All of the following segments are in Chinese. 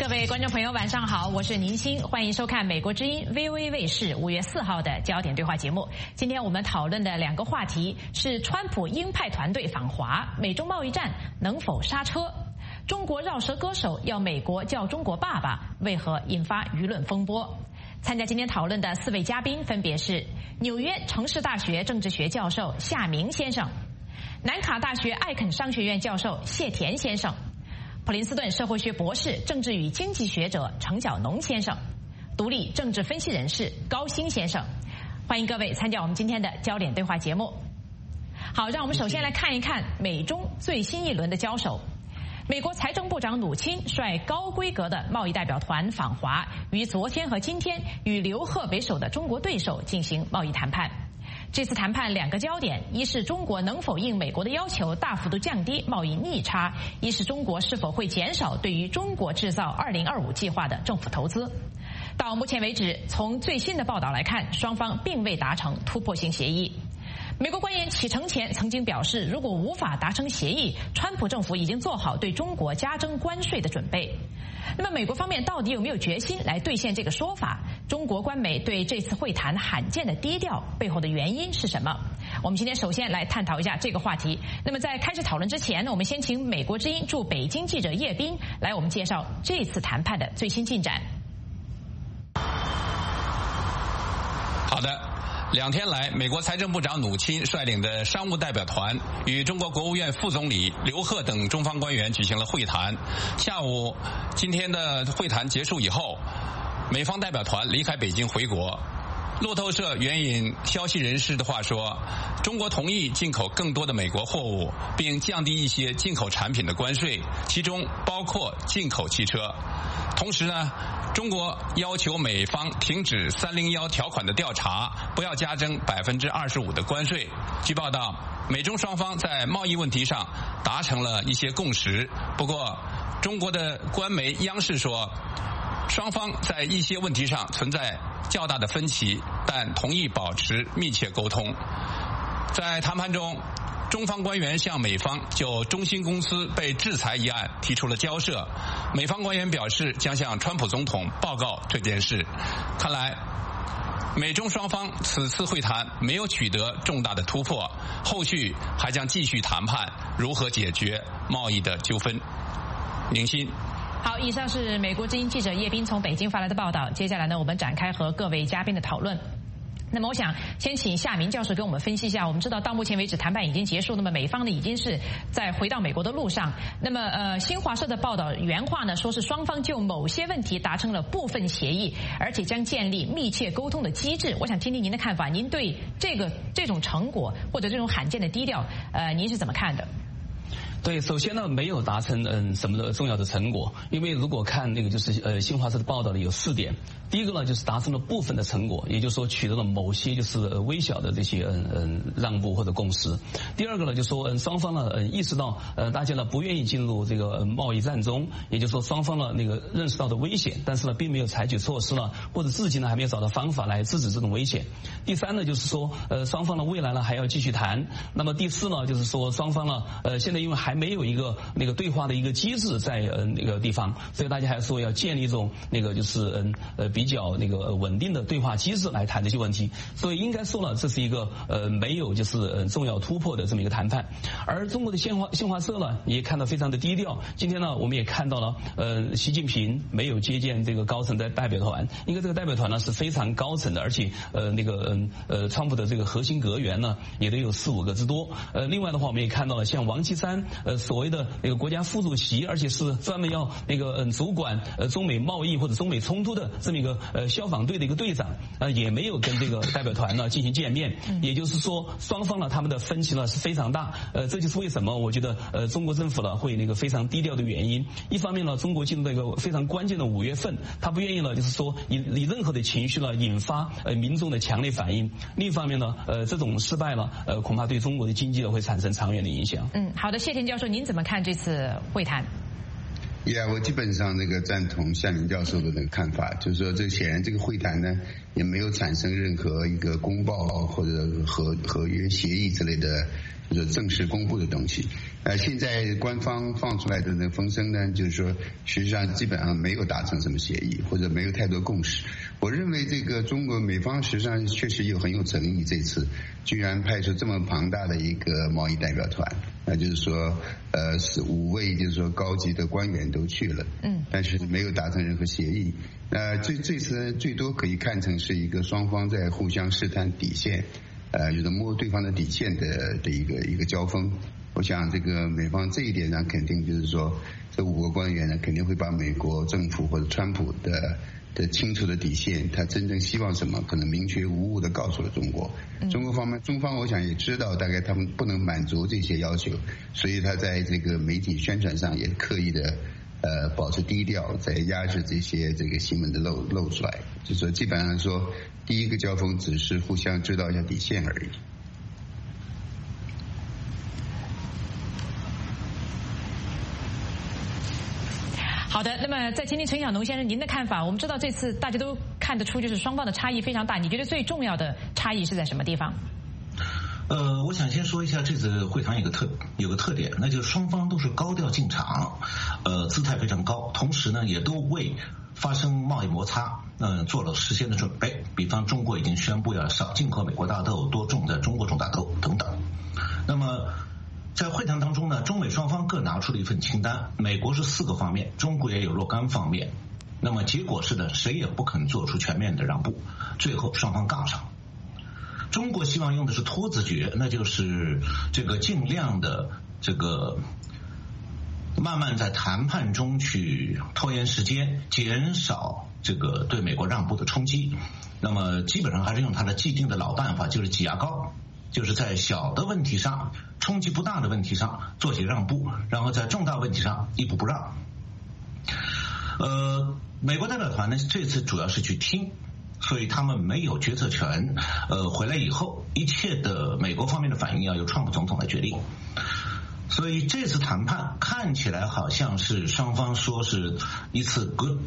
各位观众朋友，晚上好，我是宁欣，欢迎收看美国之音 VOA 卫视5月4号的焦点对话节目。今天我们讨论的两个话题是川普鹰派团队访华，美中贸易战能否刹车？中国饶舌歌手要美国叫中国爸爸，为何引发舆论风波？参加今天讨论的4位嘉宾分别是纽约城市大学政治学教授夏明先生，南卡大学艾肯商学院教授谢田先生，普林斯顿社会学博士、政治与经济学者程晓农先生，独立政治分析人士高鑫先生。欢迎各位参加我们今天的焦点对话节目。好，让我们首先来看一看美中最新一轮的交手。美国财政部长努钦率高规格的贸易代表团访华，于昨天和今天与刘鹤为首的中国对手进行贸易谈判。这次谈判两个焦点，一是中国能否应美国的要求大幅度降低贸易逆差，一是中国是否会减少对于中国制造2025计划的政府投资。到目前为止，从最新的报道来看，双方并未达成突破性协议。美国官员启程前曾经表示，如果无法达成协议，川普政府已经做好对中国加征关税的准备。那么美国方面到底有没有决心来兑现这个说法？中国官媒对这次会谈罕见的低调背后的原因是什么？我们今天首先来探讨一下这个话题。那么在开始讨论之前呢，我们先请美国之音驻北京记者叶斌来我们介绍这次谈判的最新进展。 好的。2天来，美国财政部长努钦率领的商务代表团与中国国务院副总理刘鹤等中方官员举行了会谈。下午，今天的会谈结束以后，美方代表团离开北京回国。路透社援引消息人士的话说，中国同意进口更多的美国货物，并降低一些进口产品的关税，其中包括进口汽车。同时呢，中国要求美方停止301条款的调查，不要加征25%的关税。据报道，美中双方在贸易问题上达成了一些共识。不过，中国的官媒央视说，双方在一些问题上存在较大的分歧，但同意保持密切沟通。在谈判中，中方官员向美方就中兴公司被制裁一案提出了交涉，美方官员表示将向川普总统报告这件事。看来，美中双方此次会谈没有取得重大的突破，后续还将继续谈判如何解决贸易的纠纷。宁欣。 好，以上是美国之音记者叶斌从北京发来的报道。接下来呢，我们展开和各位嘉宾的讨论。那么我想先请夏明教授跟我们分析一下，我们知道到目前为止谈判已经结束，那么美方呢已经是在回到美国的路上。那么新华社的报道原话呢说是双方就某些问题达成了部分协议，而且将建立密切沟通的机制。我想听听您的看法，您对这种成果或者这种罕见的低调，您是怎么看的？ 对，首先呢，没有达成什么的重要的成果，因为如果看那个就是新华社的报道里有4点，第一个呢就是达成了部分的成果，也就是说取得了某些就是微小的这些让步或者共识。第二个呢就是说双方呢意识到大家呢不愿意进入这个贸易战中，也就是说双方呢那个认识到的危险，但是呢并没有采取措施呢，或者至今呢还没有找到方法来制止这种危险。第三呢就是说双方呢未来呢还要继续谈。那么第4呢就是说双方呢现在因为还没有一个那个对话的一个机制在那个地方，所以大家还说要建立一种那个就是比较那个稳定的对话机制来谈这些问题。所以应该说呢，这是一个没有就是重要突破的这么一个谈判。而中国的新华社呢也看到非常的低调。今天呢我们也看到了习近平没有接见这个高层的代表团，应该这个代表团呢是非常高层的，而且那个川普的这个核心阁员呢也都有4-5个之多。另外的话我们也看到了像王岐山所谓的那个国家副主席，而且是专门要那个主管中美贸易或者中美冲突的这么一个消防队的一个队长，也没有跟这个代表团呢进行见面。也就是说双方呢他们的分歧呢是非常大。这就是为什么我觉得中国政府呢会那个非常低调的原因。一方面呢中国进入了一个非常关键的5月份，他不愿意呢就是说以任何的情绪呢引发民众的强烈反应。另一方面呢这种失败了恐怕对中国的经济呢会产生长远的影响。 好的，谢田教授，您怎么看这次会谈？ 我基本上赞同夏明教授的那个看法，就是说这显然这个会谈呢也没有产生任何一个公报或者合约协议之类的就是正式公布的东西。现在官方放出来的那风声呢，就是说实际上基本上没有达成什么协议，或者没有太多共识。我认为这个中国美方实际上确实很有诚意，这次居然派出这么庞大的一个贸易代表团，那就是说是5位就是说高级的官员都去了，但是没有达成任何协议。这次最多可以看成是一个双方在互相试探底线，就是摸对方的底线的一个交锋。我想这个美方这一点上肯定就是说，这5个官员呢肯定会把美国政府或者川普的清楚的底线，他真正希望什么，可能明确无误的告诉了中国。中方我想也知道，大概他们不能满足这些要求，所以他在这个媒体宣传上也刻意的保持低调，在压制这个新闻的露出来。就是说基本上说，第一个交锋只是互相知道一下底线而已。 好的，那么在今天陈小农先生您的看法，我们知道这次大家都看得出就是双方的差异非常大，你觉得最重要的差异是在什么地方？ 我想先说一下这次会谈有个特点，那就是双方都是高调进场，姿态非常高，同时呢也都为发生贸易摩擦做了事先的准备，比方中国已经宣布要少进口美国大豆，多种在中国种大豆等等。那么在会谈当中呢，中美双方各拿出了一份清单，美国是4个方面，中国也有若干方面。那么结果是呢，谁也不肯做出全面的让步，最后双方杠上。中国希望用的是拖字诀，那就是这个尽量的这个慢慢在谈判中去拖延时间，减少这个对美国让步的冲击。那么基本上还是用他的既定的老办法，就是挤牙膏，就是在小的问题上，冲击不大的问题上做些让步，然后在重大问题上一步不让。美国代表团呢这次主要是去听，所以他们没有决策权。回来以后，一切的美国方面的反应要由川普总统来决定。所以这次谈判看起来好像是双方说是一次 good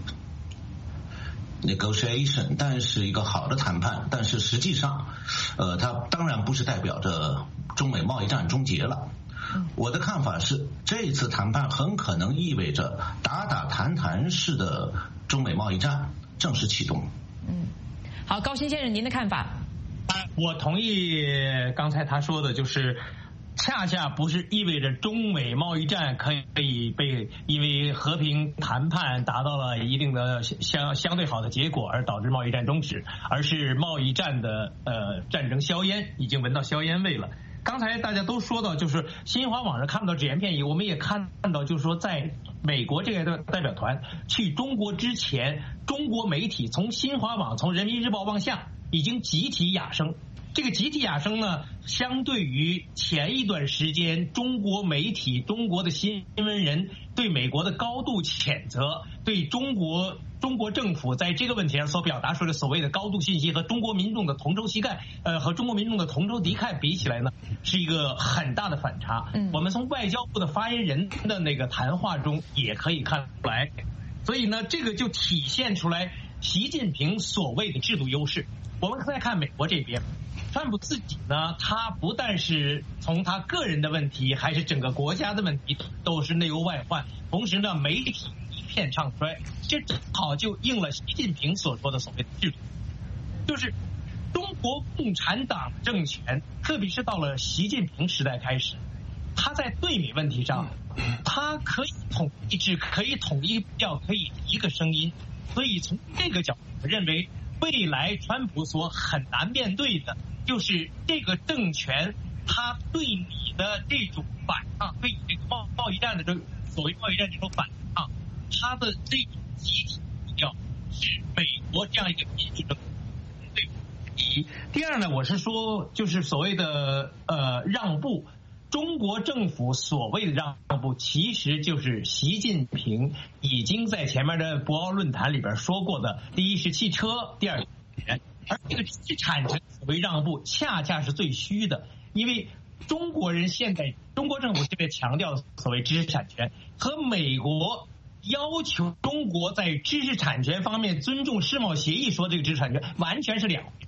negotiation， 但是一个好的谈判，但是实际上它当然不是代表着中美贸易战终结了。我的看法是，这次谈判很可能意味着打打谈谈式的中美贸易战正式启动。 好，高新先生您的看法？ 我同意刚才他说的，就是恰恰不是意味着中美贸易战可以被因为和平谈判达到了一定的相对好的结果而导致贸易战终止，而是贸易战的战争硝烟已经闻到硝烟味了。刚才大家都说到，就是新华网上看不到只言片语，我们也看到就是说在美国这个代表团去中国之前，中国媒体从新华网从人民日报往下已经集体哑声。这个集体哑声呢，相对于前一段时间中国媒体中国的新闻人对美国的高度谴责，对中国政府在这个问题上所表达出的所谓的高度信息和中国民众的同仇敌忾，和中国民众的同仇敌忾比起来呢，是一个很大的反差。我们从外交部的发言人的那个谈话中也可以看出来，所以呢，这个就体现出来习近平所谓的制度优势。我们再看美国这边，川普自己呢，他不但是从他个人的问题，还是整个国家的问题都是内忧外患，同时呢，媒体一片唱衰，这正好就应了习近平所说的所谓的制度，就是中国共产党政权，特别是到了习近平时代开始，他在对美问题上，他可以统一制，可以统一调，可以一个声音，所以从这个角度，我认为未来川普所很难面对的就是这个政权他对你的这种反抗，对这个贸易战的所谓贸易战这种反抗，他的这种集体目标是美国这样一个民主政府。第二呢，我是说就是所谓的让步，中国政府所谓的让步，其实就是习近平已经在前面的博鳌论坛里边说过的，第一是汽车，第二人，而这个知识产权所谓让步，恰恰是最虚的，因为中国人现在中国政府这边强调所谓知识产权，和美国要求中国在知识产权方面尊重世贸协议说这个知识产权完全是两回事。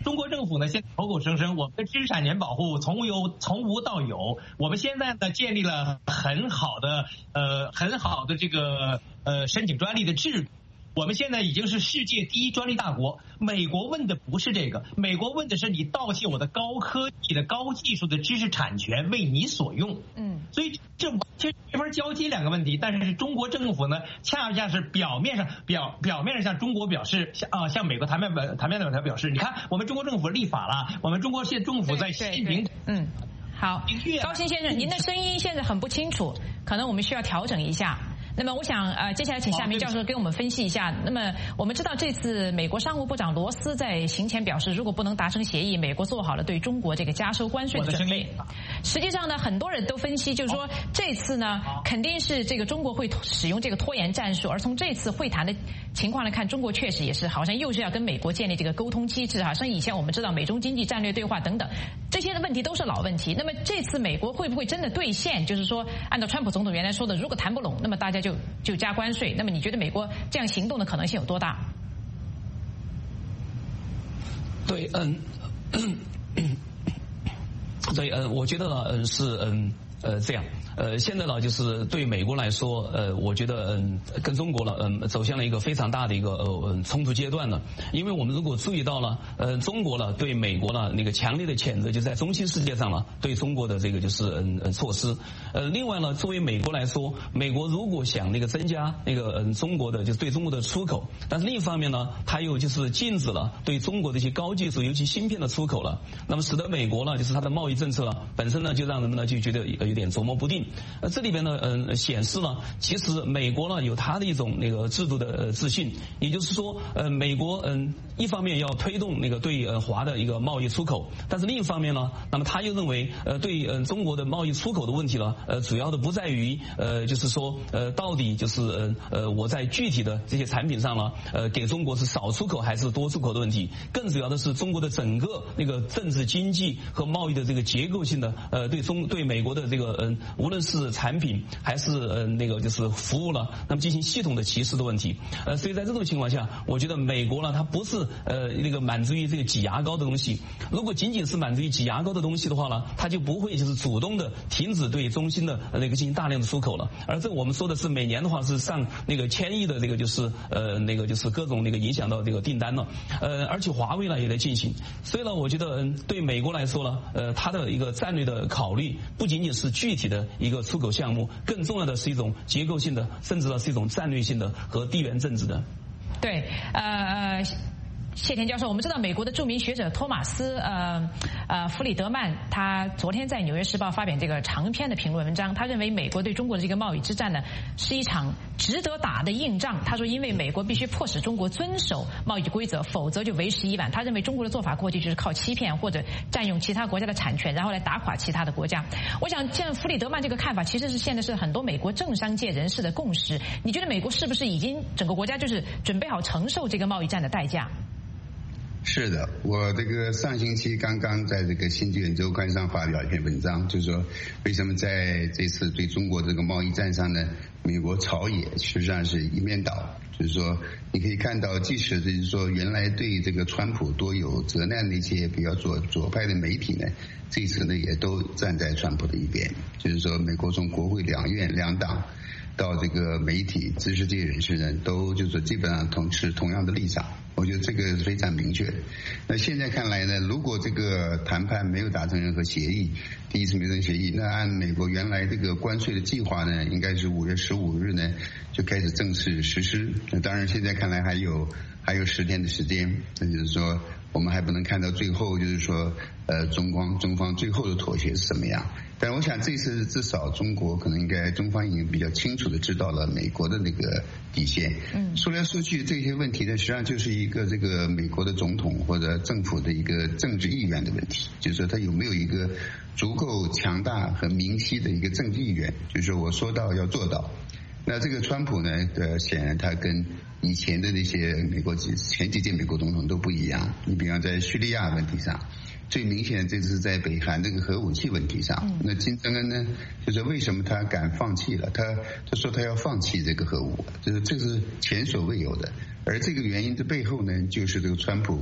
中国政府呢，现在口口声声我们的知识产权保护从无到有，我们现在呢建立了很好的这个申请专利的制度。我们现在已经是世界第一专利大国。美国问的不是这个，美国问的是你盗窃我的高科技的高技术的知识产权为你所用。所以这完全没法交接两个问题。但是中国政府呢，恰恰是表面上向中国表示，向美国谈判代表表示，你看我们中国政府立法了，我们中国现在政府在习近平。 好，高鑫先生，您的声音现在很不清楚，可能我们需要调整一下。那么我想接下来请夏明教授给我们分析一下。那么我们知道这次美国商务部长罗斯在行前表示，如果不能达成协议，美国做好了对中国这个加收关税的准备。实际上呢，很多人都分析，就是说这次呢肯定是这个中国会使用这个拖延战术，而从这次会谈的情况来看，中国确实也是好像又是要跟美国建立这个沟通机制哈。像以前我们知道美中经济战略对话等等这些的问题都是老问题。那么这次美国会不会真的兑现，就是说按照川普总统原来说的，如果谈不拢，那么大家就加关税？那么你觉得美国这样行动的可能性有多大？ 对，我觉得呢，是这样。现在呢，就是对美国来说，我觉得跟中国呢，走向了一个非常大的一个冲突阶段了。因为我们如果注意到了，中国呢对美国呢那个强烈的谴责，就在中心世界上了对中国的这个就是措施。另外呢，作为美国来说，美国如果想那个增加那个中国的就是对中国的出口，但是另一方面呢，它又就是禁止了对中国的一些高技术，尤其芯片的出口了。那么使得美国呢，就是它的贸易政策呢本身呢就让人们呢就觉得有点琢磨不定。这里边呢，显示了其实美国呢有它的一种那个制度的自信，也就是说，美国一方面要推动那个对华的一个贸易出口，但是另一方面呢，那么他又认为对中国的贸易出口的问题呢，主要的不在于就是说到底就是我在具体的这些产品上呢，给中国是少出口还是多出口的问题，更主要的是中国的整个那个政治经济和贸易的这个结构性的对美国的这个无论是产品还是那个就是服务了，那么进行系统的歧视的问题。所以在这种情况下，我觉得美国呢，它不是那个满足于这个挤牙膏的东西。如果仅仅是满足于挤牙膏的东西的话呢，它就不会就是主动的停止对中芯的那个进行大量的出口了。而这我们说的是每年的话是上那个1000亿的这个就是那个就是各种那个影响到这个订单了。而且华为呢也在进行。所以呢，我觉得对美国来说呢，它的一个战略的考虑不仅仅是具体的一个出口项目，更重要的是一种结构性的，甚至呢是一种战略性的和地缘政治的。 对，谢田教授，我们知道美国的著名学者托马斯弗里德曼，他昨天在《纽约时报》发表这个长篇的评论文章，他认为美国对中国的这个贸易之战呢是一场值得打的硬仗。他说，因为美国必须迫使中国遵守贸易规则，否则就为时已晚。他认为中国的做法过去就是靠欺骗或者占用其他国家的产权，然后来打垮其他的国家。我想，像弗里德曼这个看法，其实是现在是很多美国政商界人士的共识。你觉得美国是不是已经整个国家就是准备好承受这个贸易战的代价？ 是的，我这个上星期刚刚在这个《新纪元周刊》上发表一篇文章，就是说为什么在这次对中国这个贸易战上呢，美国朝野实际上是一面倒。就是说你可以看到，即使就是说原来对这个川普多有责难的一些比较左派的媒体呢，这次呢也都站在川普的一边。就是说美国从国会两院两党到这个媒体知识界人士呢，都就是基本上持同样的立场。我觉得这个是非常明确的。那现在看来呢，如果这个谈判没有达成任何协议，第一次没有协议，那按美国原来这个关税的计划呢，应该是5月15日呢就开始正式实施。那当然现在看来还有10天的时间，那就是说我们还不能看到最后就是说中方最后的妥协是什么样。但我想这次至少中国可能应该中方已经比较清楚的知道了美国的那个底线。说来说去这些问题呢，实际上就是一个这个美国的总统或者政府的一个政治意愿的问题，就是说他有没有一个足够强大和明晰的一个政治意愿，就是说我说到要做到。那这个川普呢，显然他跟以前的那些前几届美国总统都不一样。你比方在叙利亚问题上，最明显这次在北韩这个核武器问题上，那金正恩呢，就是为什么他敢放弃了？他说他要放弃这个核武，这是前所未有的。而这个原因的背后呢，就是这个川普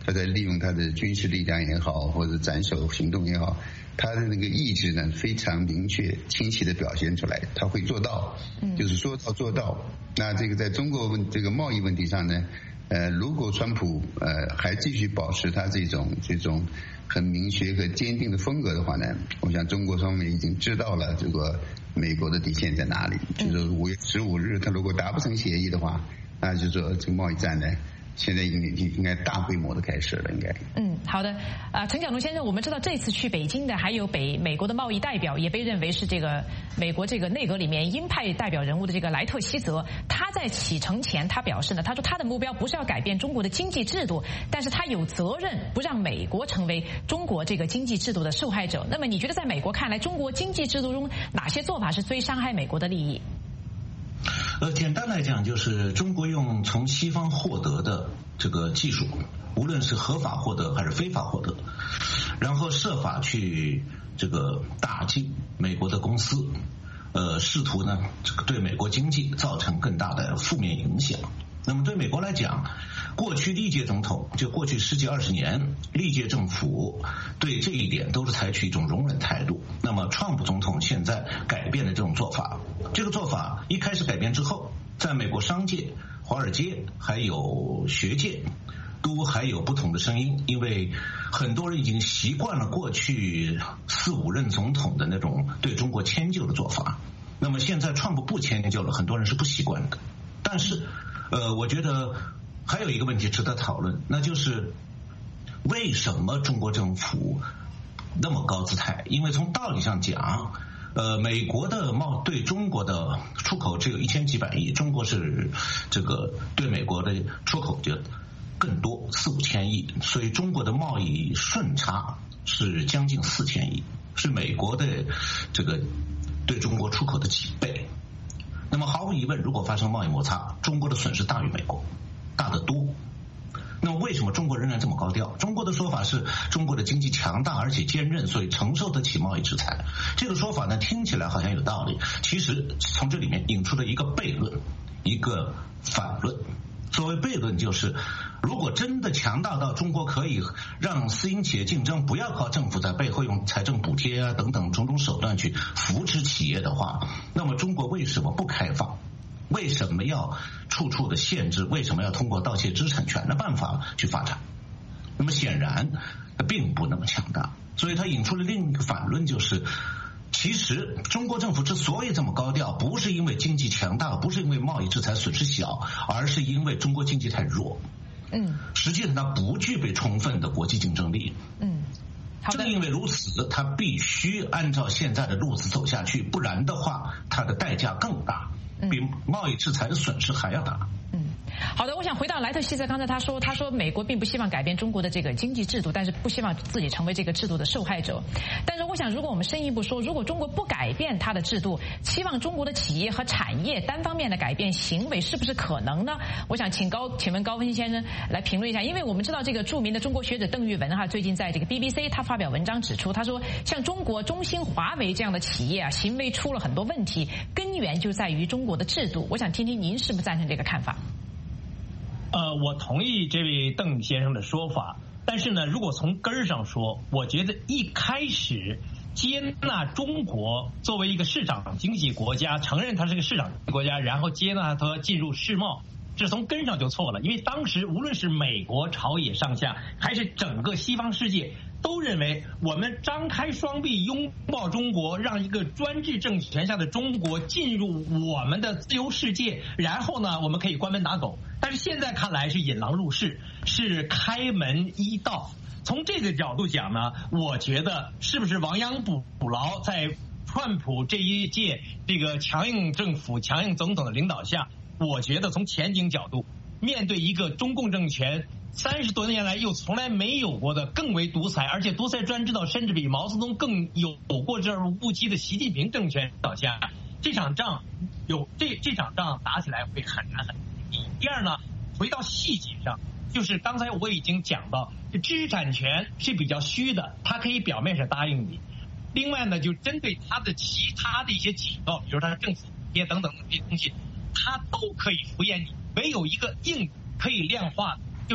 他在利用他的军事力量也好，或者斩首行动也好，他的那个意志呢非常明确、清晰的表现出来，他会做到，就是说到做到。那这个在中国这个贸易问题上呢，如果川普还继续保持他这种很明确和坚定的风格的话呢，我想中国方面已经知道了这个美国的底线在哪里。就是5月15日，他如果达不成协议的话，那就说这个贸易战呢，现在应该大规模的开始了，应该。 好的。陈小龙先生，我们知道这次去北京的还有美国的贸易代表，也被认为是这个美国这个内阁里面鹰派代表人物的这个莱特希泽。他在启程前，他表示呢，他说他的目标不是要改变中国的经济制度，但是他有责任不让美国成为中国这个经济制度的受害者。那么你觉得在美国看来，中国经济制度中哪些做法是最伤害美国的利益？ 简单来讲，就是中国用从西方获得的这个技术，无论是合法获得还是非法获得，然后设法去这个打击美国的公司，试图呢这个对美国经济造成更大的负面影响。那么对美国来讲，过去历届总统，就过去10几20年，历届政府对这一点都是采取一种容忍态度。那么川普总统现在改变了这种做法，这个做法一开始改变之后，在美国商界、华尔街还有学界都还有不同的声音，因为很多人已经习惯了过去4、5任总统的那种对中国迁就的做法。那么现在川普不迁就了，很多人是不习惯的。但是我觉得还有一个问题值得讨论，那就是为什么中国政府那么高姿态？因为从道理上讲，美国的对中国的出口只有1000几百亿，中国是这个对美国的出口就更多，4、5千亿，所以中国的贸易顺差是将近4000亿，是美国的这个对中国出口的几倍。那么毫无疑问，如果发生贸易摩擦，中国的损失大于美国，大得多。那么为什么中国仍然这么高调？中国的说法是中国的经济强大而且坚韧，所以承受得起贸易制裁。这个说法呢，听起来好像有道理，其实从这里面引出了一个悖论，一个反论。所谓悖论就是，如果真的强大到中国可以让私营企业竞争，不要靠政府在背后用财政补贴啊等等种种手段去扶持企业的话，那么中国为什么不开放？为什么要处处的限制？为什么要通过盗窃知识产权的办法去发展？那么显然它并不那么强大，所以它引出了另一个反论，就是其实中国政府之所以这么高调，不是因为经济强大，不是因为贸易制裁损失小，而是因为中国经济太弱。实际上它不具备充分的国际竞争力。正因为如此，它必须按照现在的路子走下去，不然的话它的代价更大，比贸易制裁的损失还要大。 好的，我想回到莱特希泽，刚才他说美国并不希望改变中国的这个经济制度，但是不希望自己成为这个制度的受害者。但是我想，如果我们深一步说，如果中国不改变它的制度，期望中国的企业和产业单方面的改变行为，是不是可能呢？我想请问高文先生来评论一下，因为我们知道这个著名的中国学者邓玉文最近在这个 BBC 他发表文章指出，他说像中国中兴、华为这样的企业行为出了很多问题，根源就在于中国的制度。我想听听您是不是赞成这个看法？ 我同意这位邓先生的说法，但是呢，如果从根儿上说，我觉得一开始接纳中国作为一个市场经济国家，承认它是个市场国家，然后接纳它进入世贸，这从根上就错了。因为当时无论是美国朝野上下，还是整个西方世界，都认为我们张开双臂拥抱中国，让一个专制政权下的中国进入我们的自由世界，然后呢，我们可以关门打狗。但是现在看来是引狼入室，是开门一道。从这个角度讲呢，我觉得是不是亡羊补牢，在川普这一届这个强硬政府、强硬总统的领导下，我觉得从前景角度，面对一个中共政权30多年来又从来没有过的更为独裁，而且独裁专制到甚至比毛泽东更有过这无期的习近平政权倒下，这场仗打起来会很难很难。第二呢，回到细节上，就是刚才我已经讲到，知识产权是比较虚的，它可以表面上答应你。另外呢，就针对它的其他的一些举报，比如它的政府补贴等等这些东西，它都可以敷衍你。唯有一个硬可以量化，就是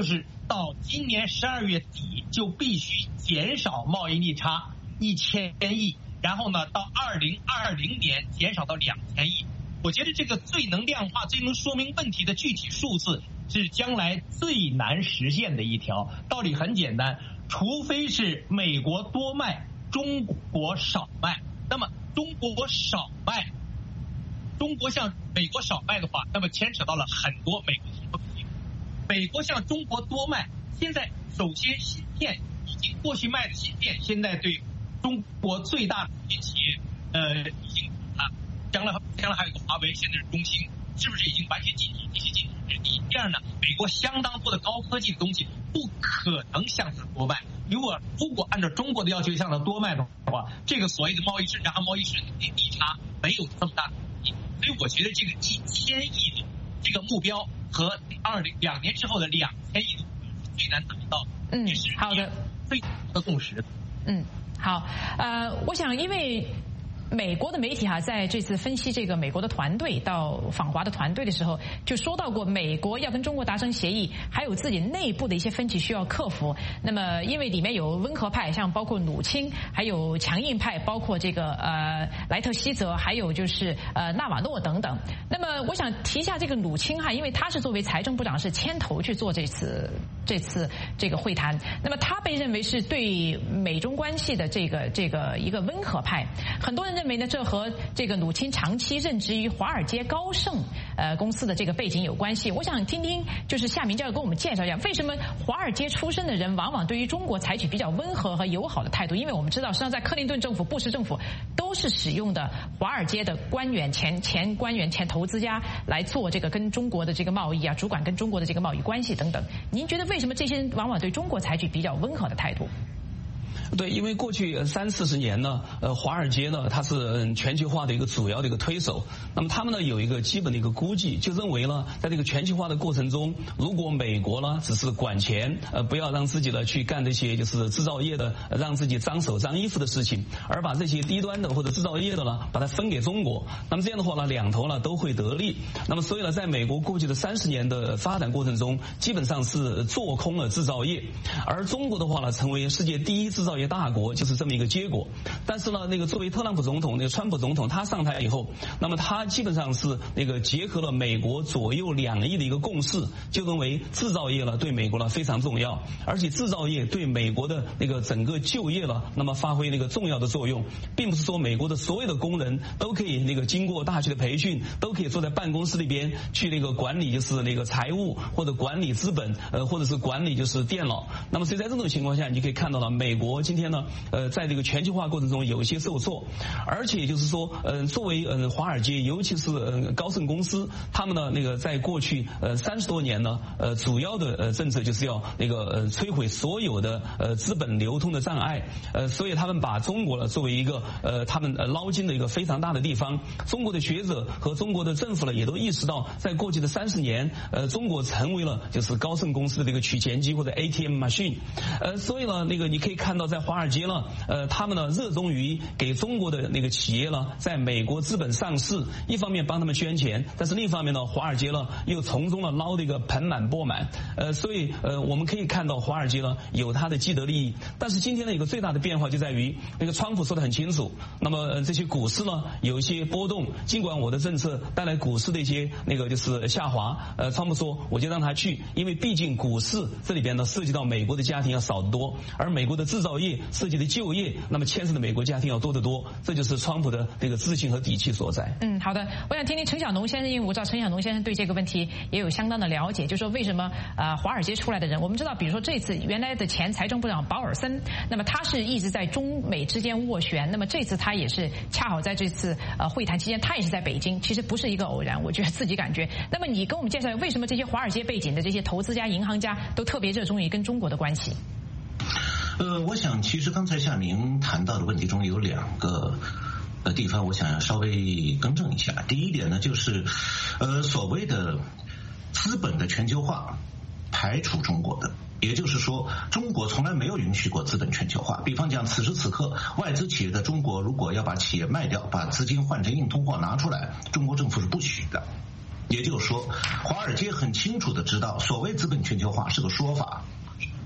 到今年12月底就必须减少贸易逆差1000亿，然后呢，到2020年减少到2000亿。我觉得这个最能量化、最能说明问题的具体数字是将来最难实现的一条。道理很简单，除非是美国多卖，中国少卖。那么中国少卖，中国向美国少卖的话，那么牵扯到了很多美国的问题。美国向中国多卖，现在首先芯片已经过去卖的芯片，现在对中国最大的企业已经将来还有个华为，现在是中兴，是不是已经完全禁止这些禁止？这是第一。第二呢，美国相当多的高科技的东西不可能向它多卖。如果按照中国的要求向它多卖的话，这个所谓的贸易顺差和贸易顺逆差没有这么大的问题。所以我觉得这个1000亿的这个目标和2年之后的2000亿的目标是最难达到的。也是好的， 最的共识。 好，我想因为美国的媒体在这次分析这个美国的团队到访华的团队的时候，就说到过美国要跟中国达成协议，还有自己内部的一些分歧需要克服。那么因为里面有温和派，像包括努钦，还有强硬派，包括这个莱特希泽，还有就是纳瓦诺等等。那么我想提一下这个努钦因为他是作为财政部长是牵头去做这次这个会谈。那么他被认为是对美中关系的这个一个温和派。很多人认为呢，这和这个努钦长期任职于华尔街高盛公司的这个背景有关系。我想听听，就是夏明教授给我们介绍一下，为什么华尔街出身的人往往对于中国采取比较温和和友好的态度？因为我们知道，实际上在克林顿政府、布什政府都是使用的华尔街的官员、前官员、前投资家来做这个跟中国的这个贸易主管跟中国的这个贸易关系等等。您觉得为什么这些人往往对中国采取比较温和的态度？ 对，因为过去30-40年呢，华尔街呢，它是全球化的一个主要的一个推手。那么他们呢有一个基本的一个估计，就认为呢，在这个全球化的过程中，如果美国呢只是管钱，不要让自己呢去干这些就是制造业的，让自己脏手脏衣服的事情，而把这些低端的或者制造业的呢，把它分给中国，那么这样的话呢，两头呢都会得利。那么所以呢，在美国过去的30年的发展过程中，基本上是做空了制造业，而中国的话呢，成为世界第一制造业大国，就是这么一个结果。但是呢，那个作为特朗普总统，那个川普总统他上台以后，那么他基本上是那个结合了美国左右2翼的一个共识，就认为制造业呢对美国呢非常重要，而且制造业对美国的那个整个就业呢，那么发挥那个重要的作用，并不是说美国的所有的工人都可以那个经过大学的培训，都可以坐在办公室里边去那个管理就是那个财务或者管理资本，或者是管理就是电脑。那么所以在这种情况下，你可以看到了美国今天呢，在这个全球化过程中有一些受挫，而且就是说，作为华尔街，尤其是高盛公司，他们呢那个在过去30多年呢，主要的政策就是要那个摧毁所有的资本流通的障碍，所以他们把中国呢作为一个他们捞金的一个非常大的地方。中国的学者和中国的政府呢也都意识到，在过去的30年，中国成为了就是高盛公司的这个取钱机或者 ATM machine，所以呢那个你可以看到在华尔街呢，他们呢热衷于给中国的那个企业呢在美国资本上市，一方面帮他们捐钱，但是另一方面呢，华尔街呢又从中呢捞的一个盆满钵满，所以我们可以看到华尔街呢有它的既得利益。但是今天的一个最大的变化就在于，那个川普说得很清楚，那么这些股市呢有一些波动，尽管我的政策带来股市的一些那个就是下滑，川普说我就让他去，因为毕竟股市这里边呢涉及到美国的家庭要少得多，而美国的制造业涉及的就业，那么牵涉的美国家庭要多得多，这就是川普的这个自信和底气所在。 好的，我想听听陈小农先生，因为我知道陈小农先生对这个问题也有相当的了解，就是说为什么华尔街出来的人，我们知道，比如说这次原来的前财政部长保尔森，那么他是一直在中美之间斡旋，那么这次他也是恰好在这次会谈期间，他也是在北京，其实不是一个偶然，我觉得自己感觉。那么你跟我们介绍为什么这些华尔街背景的这些投资家、银行家都特别热衷于跟中国的关系？ 我想其实刚才夏明谈到的问题中有2个地方，我想要稍微更正一下。第一点呢，就是所谓的资本的全球化排除中国的，也就是说中国从来没有允许过资本全球化。比方讲，此时此刻外资企业在中国如果要把企业卖掉，把资金换成硬通货拿出来，中国政府是不许的。也就是说，华尔街很清楚的知道，所谓资本全球化是个说法，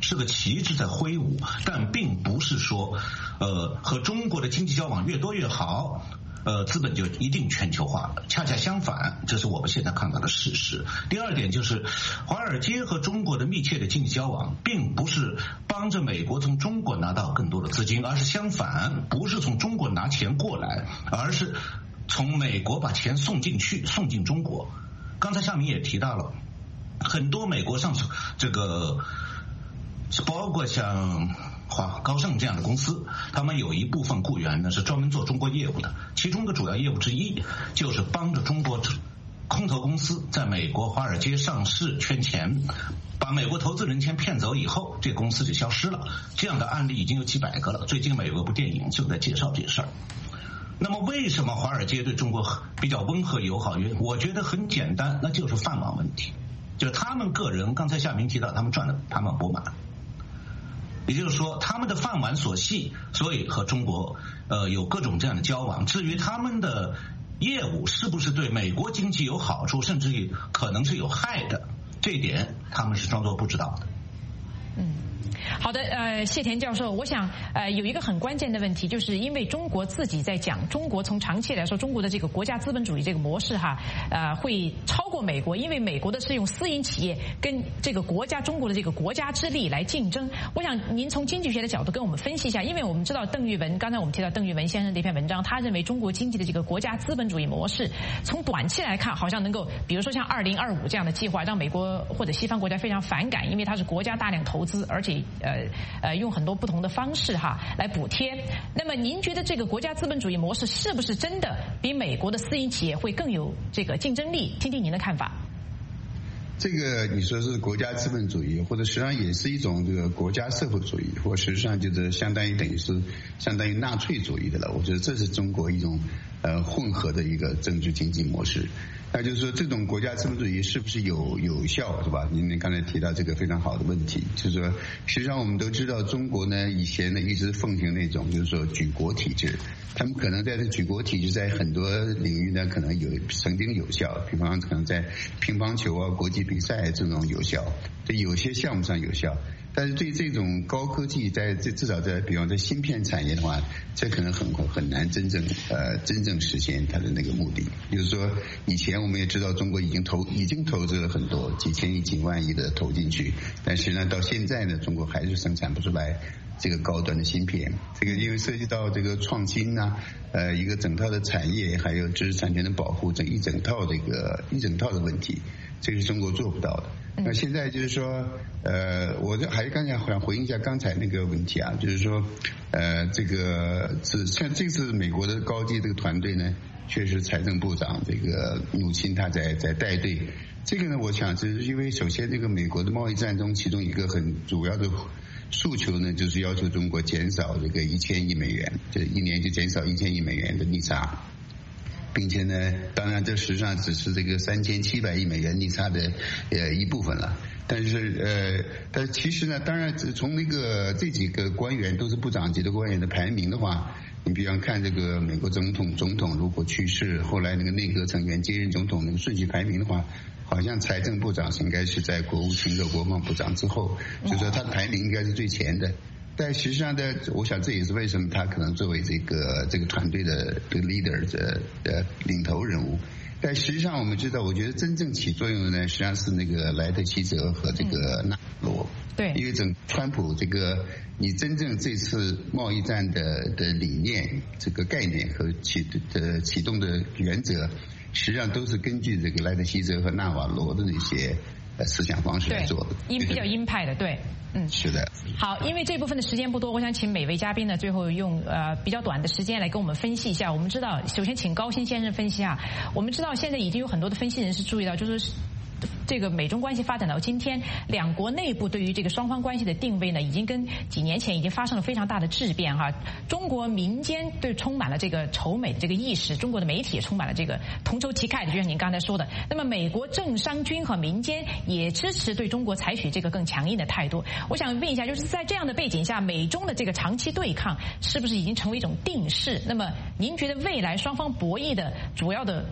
是个旗帜在挥舞，但并不是说和中国的经济交往越多越好，资本就一定全球化了，恰恰相反，这是我们现在看到的事实。第二点就是，华尔街和中国的密切的经济交往，并不是帮着美国从中国拿到更多的资金，而是相反，不是从中国拿钱过来，而是从美国把钱送进去，送进中国。刚才夏明也提到了，很多美国上这个，包括像高盛这样的公司，他们有一部分雇员呢是专门做中国业务的，其中的主要业务之一就是帮着中国空投公司在美国华尔街上市圈钱，把美国投资人钱骗走以后，这公司就消失了。这样的案例已经有几百个了，最近美国有部电影就在介绍这事儿。那么为什么华尔街对中国比较温和友好？我觉得很简单，那就是饭碗问题，就是他们个人，刚才夏明提到他们赚的盘满钵满，也就是说他们的饭碗所系，所以和中国有各种这样的交往。至于他们的业务是不是对美国经济有好处，甚至于可能是有害的，这一点他们是装作不知道的。 好的，谢田教授，我想有一个很关键的问题，就是因为中国自己在讲，中国从长期来说，中国的这个国家资本主义这个模式会超过美国，因为美国的是用私营企业跟这个中国的这个国家之力来竞争。我想您从经济学的角度跟我们分析一下，因为我们知道刚才我们提到邓玉文先生的一篇文章，他认为中国经济的这个国家资本主义模式，从短期来看，好像能够，比如说像2025这样的计划，让美国或者西方国家非常反感，因为它是国家大量投资，而且用很多不同的方式来补贴。那么您觉得这个国家资本主义模式是不是真的比美国的私营企业会更有这个竞争力？听听您的看法。 这个你说是国家资本主义，或者实际上也是一种这个国家社会主义，或实际上就是相当于纳粹主义的了。我觉得这是中国一种混合的一个政治经济模式。那就是说，这种国家资本主义是不是有效，是吧？您刚才提到这个非常好的问题，就是说，实际上我们都知道，中国呢以前呢一直奉行那种就是说举国体制，他们可能在这举国体制在很多领域呢可能曾经有效，比方可能在乒乓球啊、国际比赛这种有效，在有些项目上有效。但是对这种高科技，至少在比方在芯片产业的话，这可能很难真正实现它的那个目的。就是说，以前我们也知道中国已经投资了很多几千亿、几万亿的投进去，但是呢，到现在呢，中国还是生产不出来这个高端的芯片。这个因为涉及到这个创新呐，一个整套的产业，还有知识产权的保护，这一整套的问题，这是中国做不到的。那现在就是说，我还是刚才想回应一下刚才那个问题啊，就是说，像这次美国的高级这个团队呢，确实财政部长这个努钦他在带队。这个呢，我想是因为首先这个美国的贸易战中，其中一个很主要的诉求呢，就是要求中国减少这个1000亿美元，就一年就减少1000亿美元的逆差。并且呢，当然这实际上只是这个3700亿美元逆差的一部分了。但是其实呢，当然从这几个官员都是部长级的官员的排名的话，你比方看这个美国总统如果去世，后来那个内阁成员接任总统那个顺序排名的话，好像财政部长应该是在国务卿和国防部长之后，就是说他的排名应该是最前的。但实际上呢，我想这也是为什么他可能作为这个团队的这个 leader 的领头人物。但实际上我们知道，我觉得真正起作用的呢，实际上是那个莱特希泽和这个纳罗。对，因为川普这个你真正这次贸易战的理念、这个概念和启动的原则，实际上都是根据这个莱特希泽和纳瓦罗的那些思想方式来做的， 比较鹰派的，对。 是的。 好，因为这部分的时间不多，我想请每位嘉宾呢，最后用比较短的时间来跟我们分析一下。我们知道，首先请高鑫先生分析啊。我们知道现在已经有很多的分析人士注意到，就是这个美中关系发展到今天，两国内部对于这个双方关系的定位呢，已经跟几年前已经发生了非常大的质变哈。中国民间对充满了这个仇美的这个意识，中国的媒体也充满了这个同仇敌忾的，就像您刚才说的。那么美国政商军和民间也支持对中国采取这个更强硬的态度。我想问一下，就是在这样的背景下，美中的这个长期对抗是不是已经成为一种定势？那么您觉得未来双方博弈的主要的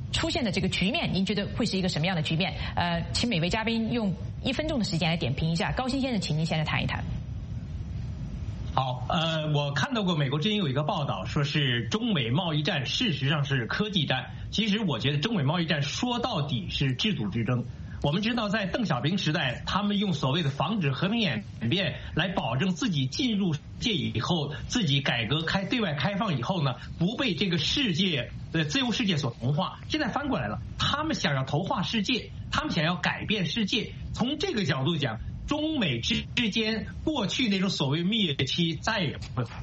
出现的这个局面，您觉得会是一个什么样的局面？请每位嘉宾用1分钟的时间来点评一下。高鑫先生，请您先来谈一谈。 好，我看到过美国之音有一个报道，说是中美贸易战事实上是科技战。其实我觉得中美贸易战说到底是制度之争。我们知道，在邓小平时代，他们用所谓的防止和平演变来保证自己进入世界以后，自己改革对外开放以后呢，不被这个世界自由世界所同化。现在翻过来了，他们想要同化世界，他们想要改变世界。从这个角度讲，中美之间过去那种所谓蜜月期再也不会。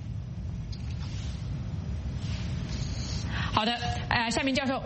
好的，夏明教授。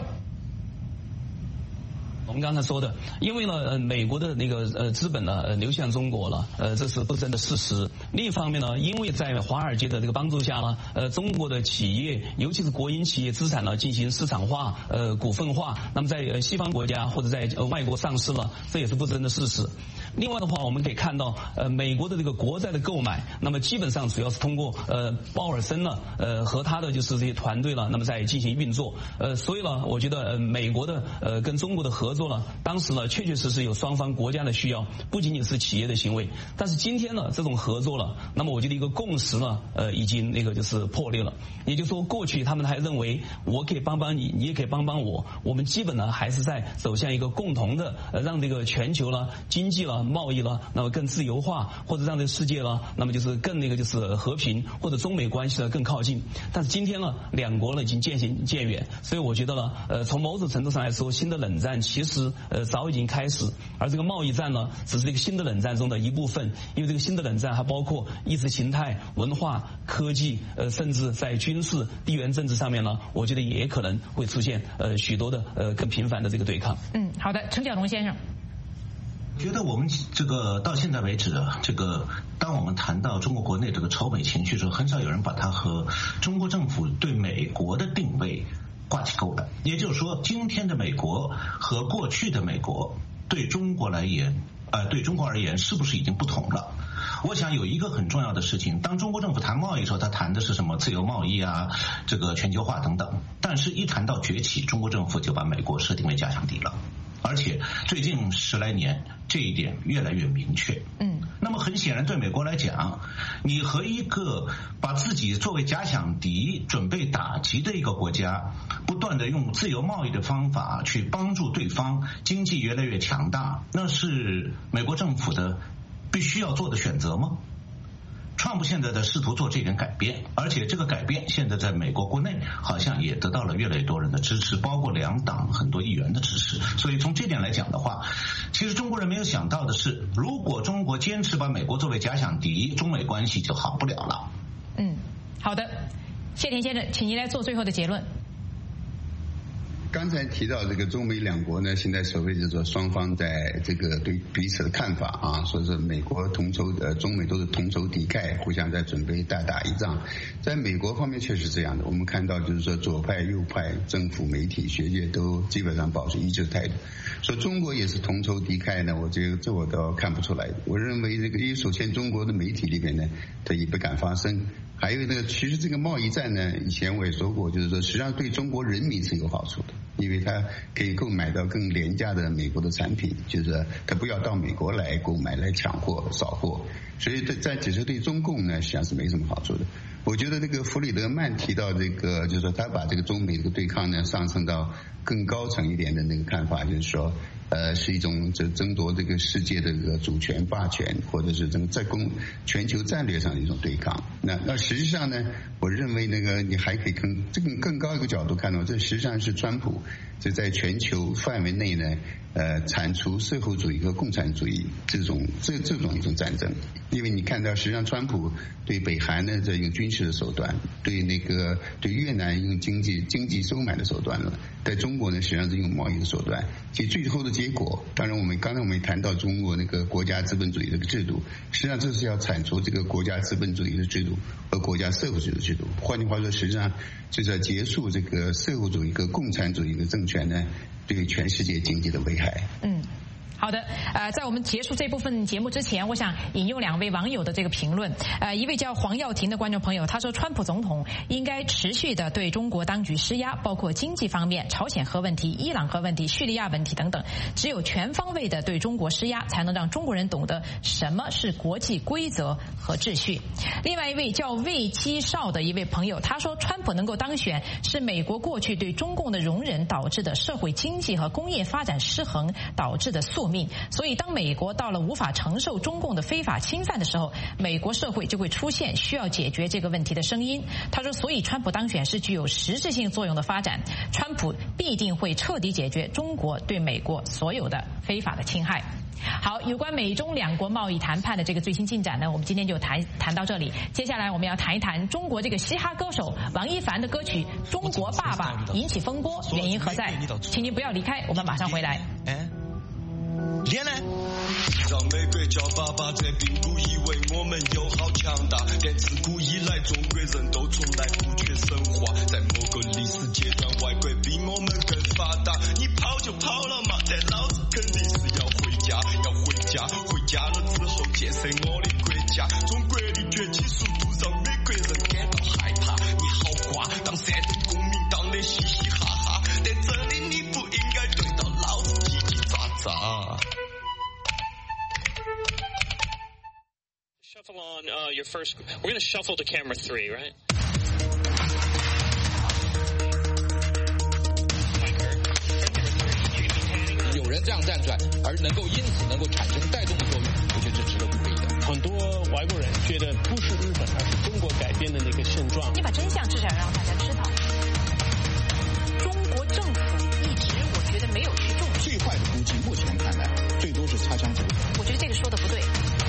我们刚才说的，因为呢，美国的那个资本呢流向中国了，这是不争的事实。另一方面呢，因为在华尔街的这个帮助下呢，中国的企业，尤其是国营企业资产呢进行市场化、股份化，那么在西方国家或者在外国上市了，这也是不争的事实。另外的话，我们可以看到，美国的这个国债的购买，那么基本上主要是通过鲍尔森呢，和他的就是这些团队了，那么在进行运作。所以呢，我觉得美国的跟中国的合作呢，当时呢确确实实有双方国家的需要，不仅仅是企业的行为。但是今天呢，这种合作了，那么我觉得一个共识呢，已经那个就是破裂了。也就是说，过去他们还认为我可以帮帮你，你也可以帮帮我，我们基本呢还是在走向一个共同的，让这个全球了经济了。贸易了，那么更自由化，或者让这个世界了，那么就是更那个就是和平，或者中美关系呢更靠近。但是今天呢，两国呢已经渐行渐远，所以我觉得呢，从某种程度上来说，新的冷战其实早已经开始，而这个贸易战呢，只是一个新的冷战中的一部分，因为这个新的冷战还包括意识形态、文化、科技，甚至在军事、地缘政治上面呢，我觉得也可能会出现许多的更频繁的这个对抗。 好的，程晓农先生。 觉得我们这个到现在为止啊，这个当我们谈到中国国内这个仇美情绪的时候，很少有人把它和中国政府对美国的定位挂起钩的。也就是说，今天的美国和过去的美国对中国而言是不是已经不同了？我想有一个很重要的事情，当中国政府谈贸易的时候，他谈的是什么自由贸易啊，这个全球化等等。但是一谈到崛起，中国政府就把美国设定为假想敌了。而且最近10来年，这一点越来越明确。那么很显然，对美国来讲，你和一个把自己作为假想敌准备打击的一个国家，不断的用自由贸易的方法去帮助对方经济越来越强大，那是美国政府的必须要做的选择吗？川普现在在试图做这点改变，而且这个改变现在在美国国内好像也得到了越来越多人的支持，包括两党很多议员的支持。所以从这点来讲的话，其实中国人没有想到的是，如果中国坚持把美国作为假想敌，中美关系就好不了了。 好的，谢田先生，请您来做最后的结论。 刚才提到这个中美两国呢，现在所谓就是说双方在这个对彼此的看法啊，说是美国同仇中美都是同仇敌忾，互相在准备大打一仗。在美国方面确实这样的，我们看到就是说左派、右派、政府、媒体、学界都基本上保持一致态度。说中国也是同仇敌忾呢，我觉得这我倒看不出来。我认为这个，因为首先中国的媒体里边呢，它也不敢发声。还有呢，其实这个贸易战呢，以前我也说过，就是说实际上对中国人民是有好处的，因为他可以购买到更廉价的美国的产品，就是他不要到美国来购买来抢货扫货，所以在只是对中共呢实际上是没什么好处的。我觉得这个弗里德曼提到这个，就是说他把这个中美这个对抗呢上升到更高层一点的那个看法，就是说是一种争夺这个世界的这个主权霸权，或者是在全球战略上的一种对抗。那实际上呢，我认为那个你还可以更高一个角度看到，这实际上是川普这在全球范围内呢铲除社会主义和共产主义这种一种战争。因为你看到实际上川普对北韩呢在用军事的手段，对越南用经济收买的手段了，在中国呢实际上是用贸易的手段。其实最后的结果，当然刚才我们也谈到中国那个国家资本主义这个制度，实际上这是要铲除这个国家资本主义的制度和国家社会主义的制度。换句话说，实际上就是要结束这个社会主义和共产主义的政权呢对全世界经济的危害。 好。 好的，在我们结束这部分节目之前，我想引用2位网友的这个评论。一位叫黄耀庭的观众朋友，他说，川普总统应该持续的对中国当局施压，包括经济方面、朝鲜核问题、伊朗核问题、叙利亚问题等等。只有全方位的对中国施压，才能让中国人懂得什么是国际规则和秩序。另外一位叫魏基少的一位朋友，他说，川普能够当选是美国过去对中共的容忍导致的社会经济和工业发展失衡导致的宿命。所以当美国到了无法承受中共的非法侵犯的时候，美国社会就会出现需要解决这个问题的声音。他说，所以川普当选是具有实质性作用的发展，川普必定会彻底解决中国对美国所有的非法的侵害。好，有关美中2国贸易谈判的这个最新进展呢，我们今天就谈到这里。接下来我们要谈一谈中国这个嘻哈歌手王一凡的歌曲《中国爸爸》引起风波，原因何在？请您不要离开，我们马上回来。 让玫瑰叫爸爸，在并不以为我们友好强大，连自古以来中国人都从来不缺神话，在某个历史阶段外国比我们更发达，你跑就跑了嘛，但老子肯定是要回家，回家了之后建设我的国家，中国的崛起速度让美国人感到害怕，你好瓜，当山东公民当得嘻嘻哈哈，但这里你不应该对到老子叽叽喳喳。 Shuffle on your first. We're going to shuffle to camera 3, right? 有人这样站出来，而因此能够产生带动的作用，我觉得这值得鼓励的。 很多外国人觉得不是日本，而是中国改变的那个现状。 你把真相至少让大家知道。中国政府一直我觉得没有去重视。 最坏的估计，目前看来，最多是擦枪走火。 我觉得这个说的不对。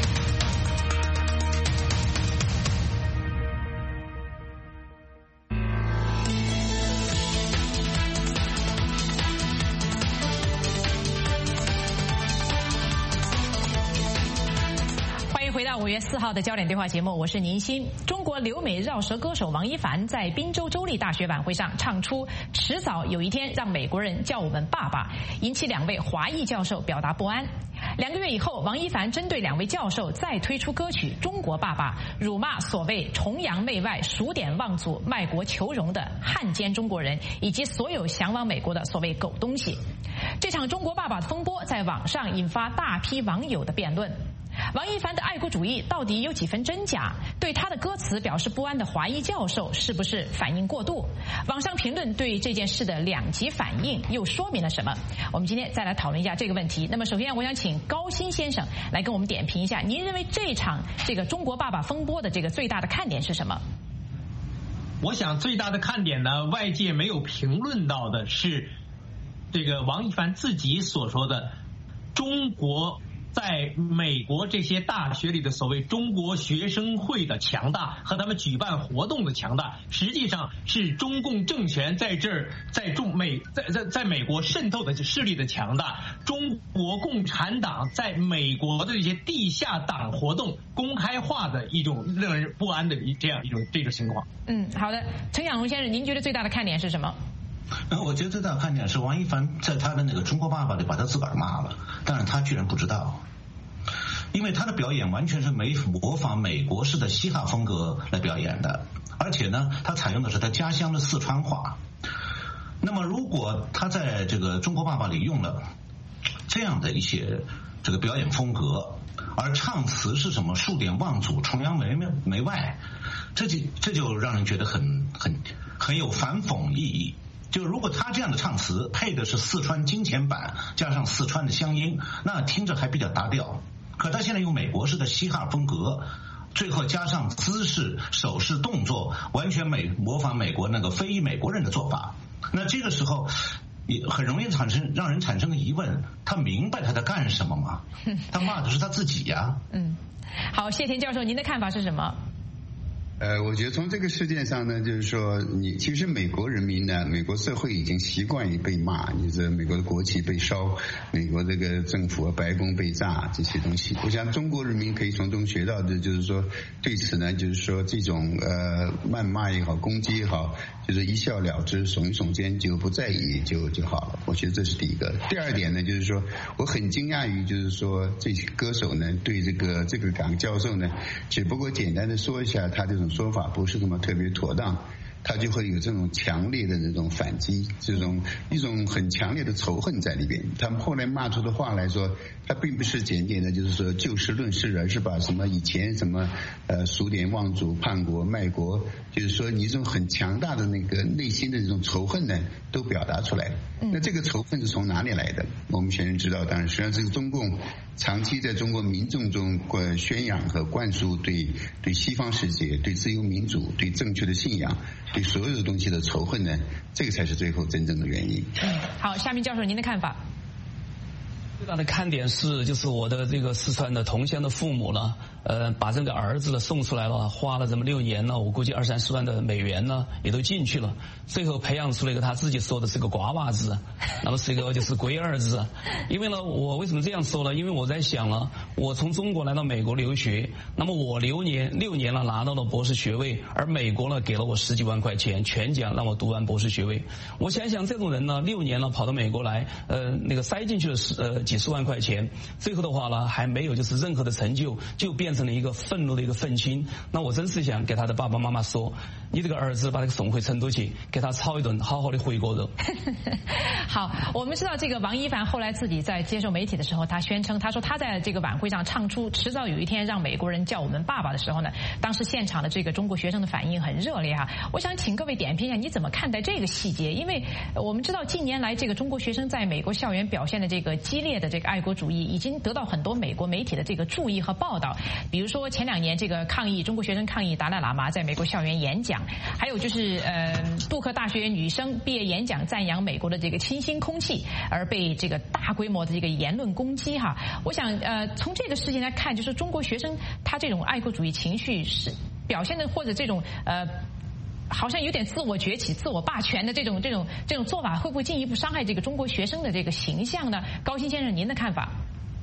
回到5月4号的焦点对话节目，我是宁鑫。中国留美绕舌歌手王一凡在宾州州立大学晚会上唱出“迟早有一天让美国人叫我们爸爸”，引起2位华裔教授表达不安。2个月以后，王一凡针对2位教授再推出歌曲《中国爸爸》，辱骂所谓崇洋媚外、数典忘祖、卖国求荣的汉奸中国人，以及所有向往美国的所谓狗东西。这场中国爸爸的风波在网上引发大批网友的辩论。王一凡的爱国主义到底有几分真假？对他的歌词表示不安的华裔教授是不是反应过度？网上评论对这件事的2极反应又说明了什么？我们今天再来讨论一下这个问题。那么首先我想请高鑫先生来跟我们点评一下，您认为这场这个中国爸爸风波的这个最大的看点是什么？ 我想最大的看点呢，外界没有评论到的是这个王一凡自己所说的中国在美国这些大学里的所谓中国学生会的强大和他们举办活动的强大，实际上是中共政权在这儿在美国渗透的势力的强大，中国共产党在美国的这些地下党活动公开化的一种令人不安的这种情况。 好的，陈养龙先生，您觉得最大的看点是什么？ 我觉得最大的看点是王一凡在他的那个中国爸爸里把他自个儿骂了，但是他居然不知道，因为他的表演完全是模仿美国式的嘻哈风格来表演的，而且呢，他采用的是他家乡的四川话。那么如果他在这个中国爸爸里用了这样的一些这个表演风格，而唱词是什么数典忘祖、崇洋媚外，这就让人觉得很有反讽意义。就如果他这样的唱词配的是四川金钱版加上四川的乡音，那听着还比较搭调。可他现在用美国式的嘻哈风格，最后加上姿势、手势、动作，完全模仿美国那个非裔美国人的做法。那这个时候也很容易让人产生的疑问：他明白他在干什么吗？他骂的是他自己呀。 好，谢田教授，您的看法是什么？ 我觉得从这个事件上呢，就是说，其实美国人民呢，美国社会已经习惯于被骂，就是美国的国旗被烧，美国这个政府和白宫被炸这些东西。我想中国人民可以从中学到的，就是说对此呢，就是说这种谩骂也好，攻击也好，就是一笑了之，耸一耸肩就不在意就好了。我觉得这是第一个。第二点呢，就是说我很惊讶于，就是说这些歌手呢对这个港教授呢，只不过简单的说一下他这种说法不是那么特别妥当，他就会有这种强烈的那种反击，一种很强烈的仇恨在里边。他们后来骂出的话来说，他并不是简简的就是说就事论事，而是把什么以前什么数典忘祖、叛国、卖国，就是说你这种很强大的那个内心的这种仇恨呢，都表达出来了。那这个仇恨是从哪里来的？我们全人知道，当然实际上这个中共长期在中国民众中宣扬和灌输对西方世界、对自由民主、对正确的信仰、对所有的东西的仇恨呢，这个才是最后真正的原因。 好，夏明教授，您的看法？ 最大的看点是，就是我的这个四川的同乡的父母呢，把这个儿子呢送出来了，花了这么6年呢，我估计20-30万的美元呢也都进去了，最后培养出了一个他自己说的是个瓜娃子，那么是一个就是龟儿子。因为呢，我为什么这样说呢？因为我在想了，我从中国来到美国留学，那么我6年了拿到了博士学位，而美国呢给了我10几万块钱全奖让我读完博士学位。我想想这种人呢，6年了跑到美国来，那个塞进去了几十万块钱，最后的话呢还没有就是任何的成就，就变成了一个愤怒的一个愤青。那我真是想给他的爸爸妈妈说，你这个儿子把他送回成都去，给他炒一顿好好的回锅肉。 好，我们知道这个王一凡后来自己在接受媒体的时候，他宣称，他说他在这个晚会上唱出迟早有一天让美国人叫我们爸爸的时候呢，当时现场的这个中国学生的反应很热烈哈。我想请各位点评一下，你怎么看待这个细节？因为我们知道近年来这个中国学生在美国校园表现的这个激烈的这个爱国主义，已经得到很多美国媒体的这个注意和报道。比如说前2年这个中国学生抗议达赖喇嘛在美国校园演讲，还有就是杜克大学女生毕业演讲赞扬美国的这个清新空气，而被这个大规模的这个言论攻击哈。我想从这个事情来看，就是中国学生他这种爱国主义情绪是表现的，或者这种好像有点自我崛起、自我霸权的这种做法，会不会进一步伤害这个中国学生的这个形象呢？高鑫先生，您的看法？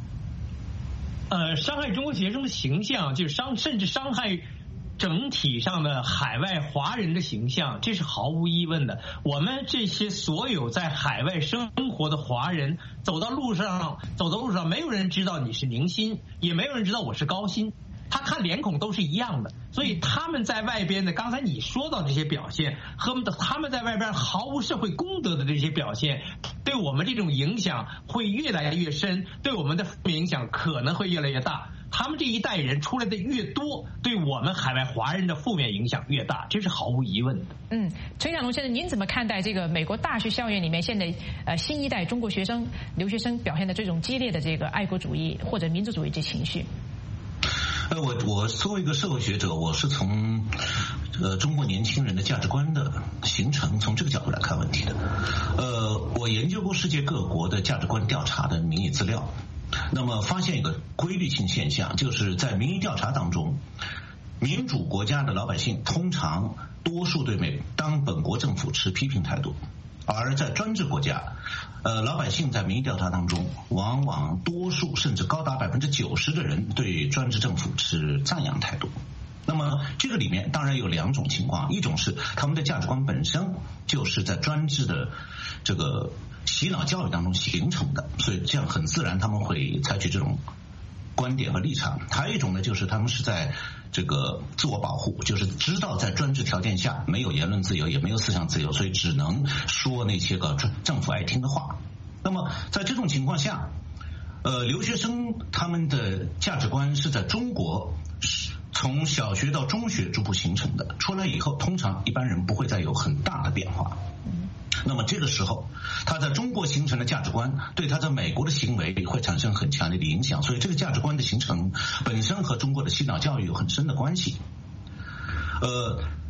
伤害中国学生的形象，就是甚至伤害整体上的海外华人的形象，这是毫无疑问的。我们这些所有在海外生活的华人，走到路上，没有人知道你是宁鑫，也没有人知道我是高鑫。他看脸孔都是一样的，所以他们在外边的，刚才你说到这些表现和他们在外边毫无社会公德的这些表现，对我们这种影响会越来越深，对我们的负面影响可能会越来越大。他们这一代人出来的越多，对我们海外华人的负面影响越大，这是毫无疑问的。 陈小龙先生，您怎么看待这个美国大学校园里面现在新一代中国学生、留学生表现的这种激烈的这个爱国主义或者民族主义这情绪？ 我作为一个社会学者，我是从中国年轻人的价值观的形成，从这个角度来看问题的。我研究过世界各国的价值观调查的民意资料，那么发现一个规律性现象，就是在民意调查当中，民主国家的老百姓通常多数对当本国政府持批评态度，而在专制国家，老百姓在民意调查当中，往往多数甚至高达90%的人对专制政府持赞扬态度。那么这个里面当然有2种情况，一种是他们的价值观本身就是在专制的这个洗脑教育当中形成的，所以这样很自然他们会采取这种观点和立场。还有一种呢，就是他们是在这个自我保护，就是知道在专制条件下没有言论自由，也没有思想自由，所以只能说那些个政府爱听的话。那么在这种情况下，留学生他们的价值观是在中国从小学到中学逐步形成的，出来以后通常一般人不会再有很大的变化。那么这个时候他在中国形成的价值观对他在美国的行为会产生很强烈的影响，所以这个价值观的形成本身和中国的洗脑教育有很深的关系。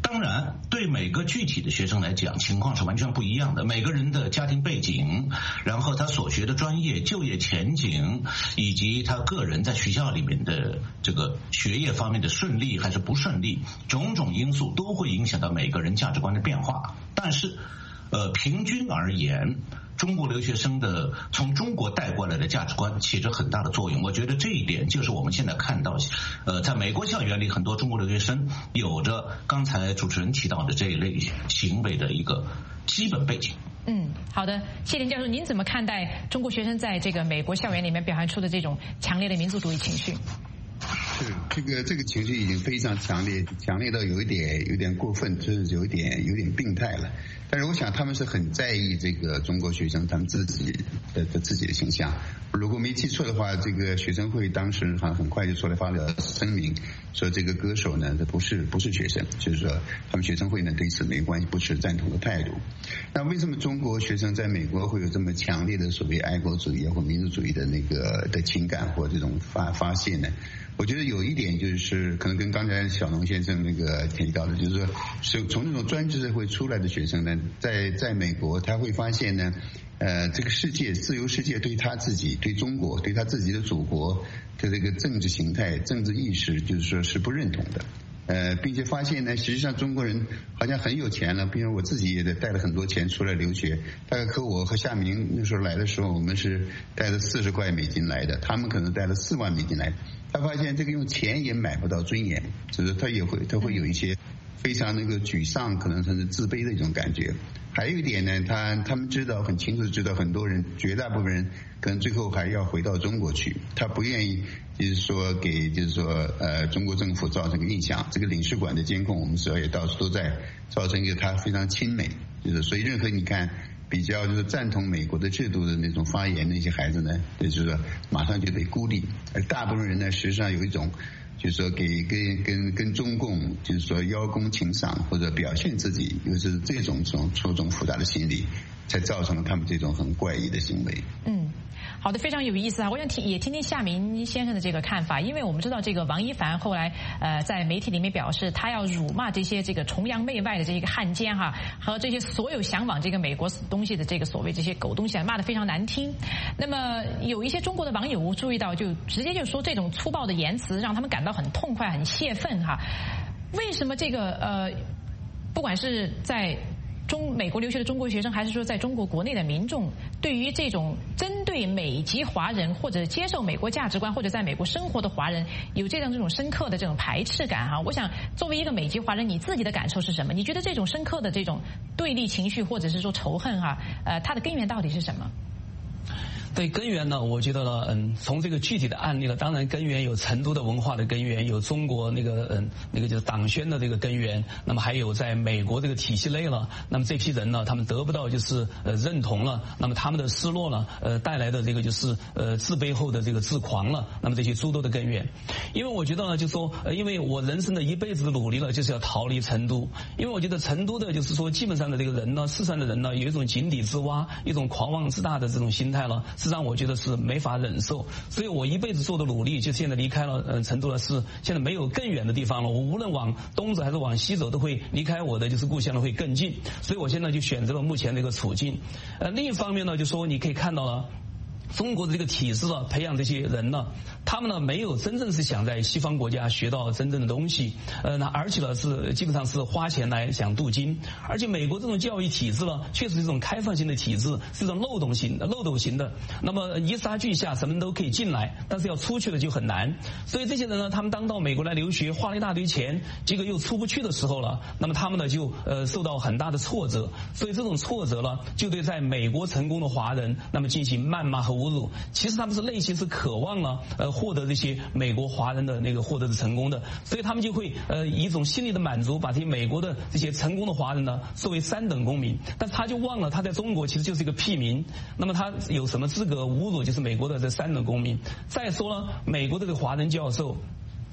当然，对每个具体的学生来讲，情况是完全不一样的。每个人的家庭背景，然后他所学的专业、就业前景，以及他个人在学校里面的这个学业方面的顺利还是不顺利，种种因素都会影响到每个人价值观的变化。但是，平均而言，中国留学生的从中国带过来的价值观起着很大的作用。我觉得这一点就是我们现在看到，在美国校园里很多中国留学生有着刚才主持人提到的这一类行为的一个基本背景。 好的，谢林教授，您怎么看待中国学生在这个美国校园里面表现出的这种强烈的民族主义情绪？ 是这个情绪已经非常强烈到有点过分，就是有点病态了。但是我想他们是很在意这个中国学生他们自己的形象。如果没记错的话，这个学生会当时很快就出来发表声明，说这个歌手呢，这不是学生，就是说他们学生会呢对此没关系，不持赞同的态度。那为什么中国学生在美国会有这么强烈的所谓爱国主义或民族主义的的情感或这种发泄呢？我觉得有一点就是可能跟刚才小农先生提到的，就是说从这种专制社会出来的学生呢，在美国他会发现呢，这个世界自由世界对他自己、对中国、对他自己的祖国的这个政治形态、政治意识，就是说是不认同的。并且发现呢，实际上中国人好像很有钱了，比如我自己也带了很多钱出来留学，大概我和夏明那时候来的时候，我们是带了40块美金来的，他们可能带了4万美金来的。他发现这个用钱也买不到尊严，就是他会有一些非常沮丧，可能甚至自卑的一种感觉。还有一点呢，他们很清楚知道，很多人绝大部分人可能最后还要回到中国去，他不愿意给中国政府造成个印象。这个领事馆的监控我们知道也到处都在，造成一个他非常亲美，所以任何你看比较赞同美国的制度的那种发言的一些孩子呢，就是说马上就被孤立，而大部分人呢实际上有一种就是说跟中共就是说邀功请赏或者表现自己，就是这种错综复杂的心理，才造成了他们这种很怪异的行为。 好的，非常有意思啊！我想听听夏明先生的这个看法，因为我们知道这个王一凡后来在媒体里面表示，他要辱骂这些崇洋媚外的这个汉奸哈，和这些所有向往这个美国东西的这个所谓这些狗东西啊，骂得非常难听。那么有一些中国的网友注意到，就直接就说这种粗暴的言辞让他们感到很痛快、很泄愤哈。为什么这个不管是在美国留学的中国学生，还是说在中国国内的民众，对于这种针对美籍华人或者接受美国价值观或者在美国生活的华人有这种深刻的这种排斥感哈？我想作为一个美籍华人，你自己的感受是什么？你觉得这种深刻的这种对立情绪或者是说仇恨哈，它的根源到底是什么？ 对根源呢，我觉得呢，从这个具体的案例呢，当然根源有成都的文化的根源，有中国那个就是党宣的这个根源，那么还有在美国这个体系内了，那么这批人呢，他们得不到就是认同了，那么他们的失落呢，带来的这个就是自卑后的这个自狂了，那么这些诸多的根源。因为我觉得呢，就说因为我人生的一辈子的努力了，就是要逃离成都，因为我觉得成都的就是说基本上的这个人呢，四川的人呢，有一种井底之蛙，一种狂妄自大的这种心态了。实际上我觉得是没法忍受，所以我一辈子做的努力，就现在离开了成都了，是现在没有更远的地方了。我无论往东走还是往西走，都会离开我的就是故乡的会更近，所以我现在就选择了目前这个处境。另一方面呢，就说你可以看到了。中国的这个体制呢，培养这些人呢，他们呢没有真正是想在西方国家学到真正的东西，而且呢是基本上是花钱来想镀金，而且美国这种教育体制呢，确实是一种开放性的体制，是一种漏斗型的，那么一沙俱下，什么都可以进来，但是要出去的就很难，所以这些人呢，他们当到美国来留学，花了一大堆钱，结果又出不去的时候了，那么他们呢就受到很大的挫折，所以这种挫折呢，就对在美国成功的华人，那么进行谩骂和侮辱，其实他们是内心是渴望了获得这些美国华人的那个获得的成功的，所以他们就会以一种心理的满足，把这些美国的这些成功的华人呢作为3等公民，但是他就忘了他在中国其实就是一个屁民，那么他有什么资格侮辱就是美国的这3等公民？再说了，美国的这个华人教授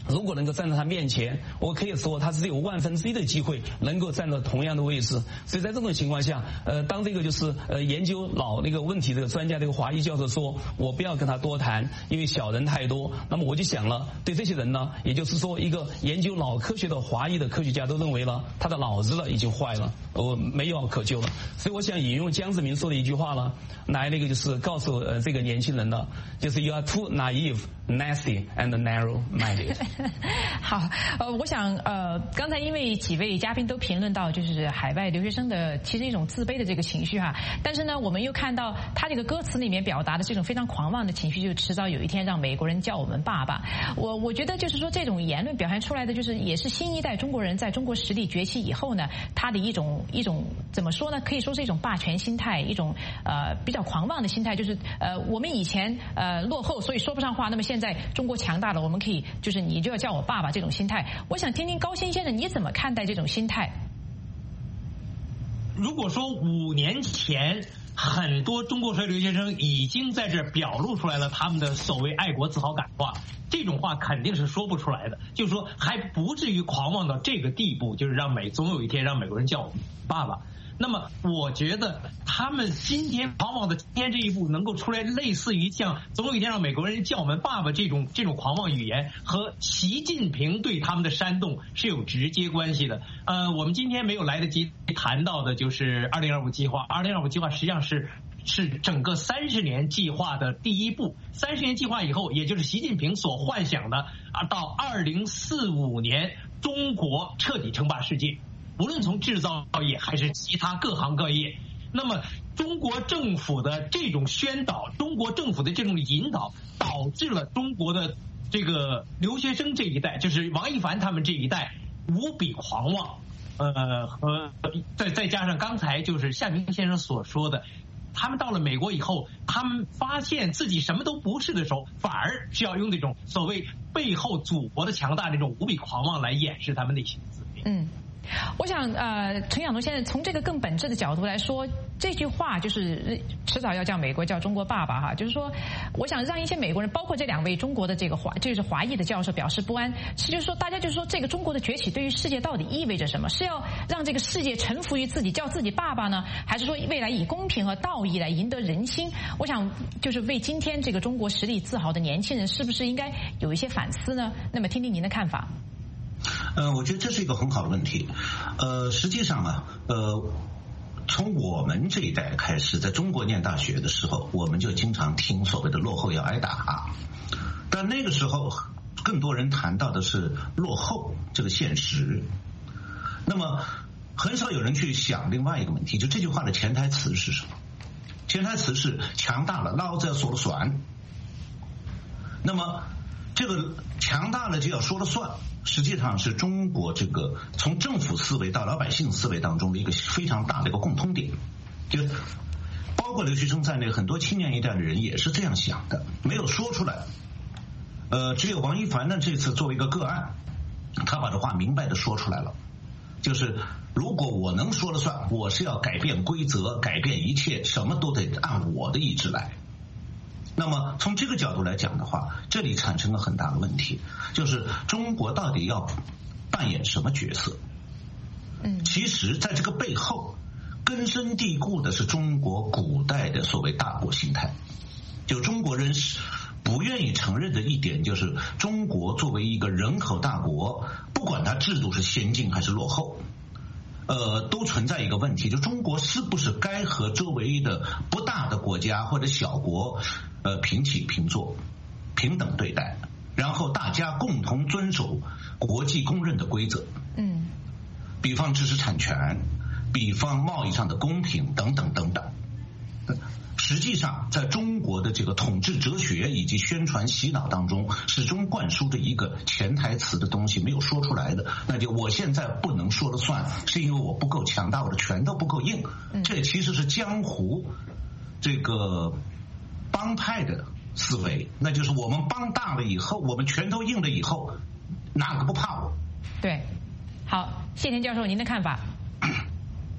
如果能够站在他面前，我可以说他是有1/1000的机会能够站到同样的位置。所以在这种情况下，当这个就是研究老那个问题的专家这个华裔教授说我不要跟他多谈，因为小人太多，那么我就想了，对这些人呢，也就是说一个研究脑科学的华裔的科学家都认为了他的脑子了已经坏了，没有可救了。所以我想引用江泽民说的一句话了，来那个就是告诉这个年轻人呢，就是 You are too naive, nasty and narrow-minded 。 好，我想刚才因为几位嘉宾都评论到就是海外留学生的其实一种自卑的这个情绪哈，但是呢，我们又看到他这个歌词里面表达的这种非常狂妄的情绪，就是迟早有一天让美国人叫我们爸爸。我觉得就是说这种言论表现出来的就是也是新一代中国人在中国实力崛起以后呢，他的一种怎么说呢？可以说是一种霸权心态，一种比较狂妄的心态，就是我们以前落后，所以说不上话，那么现在中国强大了，我们可以就是你就要叫我爸爸这种心态。我想听听高新先生你怎么看待这种心态？ 如果说5年前很多中国留学生已经在这表露出来了他们的所谓爱国自豪感的话，这种话肯定是说不出来的，就是说还不至于狂妄到这个地步，就是总有一天让美国人叫我爸爸。那么我觉得他们今天狂妄的今天这一步能够出来，类似于像总有一天让美国人叫我们爸爸这种狂妄语言，和习近平对他们的煽动是有直接关系的。我们今天没有来得及谈到的就是2025计划。2025计划实际上是整个30年计划的第一步。30年计划以后，也就是习近平所幻想的到2045年中国彻底称霸世界，无论从制造业还是其他各行各业。那么中国政府的这种宣导，中国政府的这种引导，导致了中国的这个留学生这一代，就是王一凡他们这一代无比狂妄，和再加上刚才就是夏明先生所说的，他们到了美国以后，他们发现自己什么都不是的时候，反而是要用这种所谓背后祖国的强大这种无比狂妄来掩饰他们内心的自卑。 我想陈晓东先生从这个更本质的角度来说，这句话就是迟早要叫美国叫中国爸爸哈，就是说我想让一些美国人，包括这2位中国的这个华裔的教授表示不安，是就是说大家就是说这个中国的崛起对于世界到底意味着什么？是要让这个世界臣服于自己，叫自己爸爸呢，还是说未来以公平和道义来赢得人心？我想就是为今天这个中国实力自豪的年轻人，是不是应该有一些反思呢？那么听听您的看法。 我觉得这是一个很好的问题。实际上从我们这一代开始，在中国念大学的时候，我们就经常听所谓的落后要挨打，但那个时候更多人谈到的是落后这个现实。那么很少有人去想另外一个问题，就这句话的潜台词是什么？潜台词是强大了，老子要说了算。那么这个强大了就要说了算，实际上是中国这个从政府思维到老百姓思维当中的一个非常大的一个共通点，就包括留学生在内，很多青年一代的人也是这样想的，没有说出来。只有王一凡呢这次作为一个个案，他把这话明白的说出来了，就是如果我能说了算，我是要改变规则，改变一切，什么都得按我的意志来。那么从这个角度来讲的话，这里产生了很大的问题，就是中国到底要扮演什么角色？其实在这个背后根深蒂固的是中国古代的所谓大国心态。就中国人不愿意承认的一点，就是中国作为一个人口大国，不管它制度是先进还是落后，都存在一个问题，就中国是不是该和周围的不大的国家或者小国平起平坐，平等对待，然后大家共同遵守国际公认的规则。比方知识产权，比方贸易上的公平等等等等。实际上在中国的这个统治哲学以及宣传洗脑当中，始终灌输着一个潜台词的东西没有说出来的，那就我现在不能说了算，是因为我不够强大，我的拳头不够硬。这其实是江湖这个帮派的思维，那就是我们帮大了以后，我们拳头硬了以后，哪个不怕我？ 对，好，谢田教授您的看法。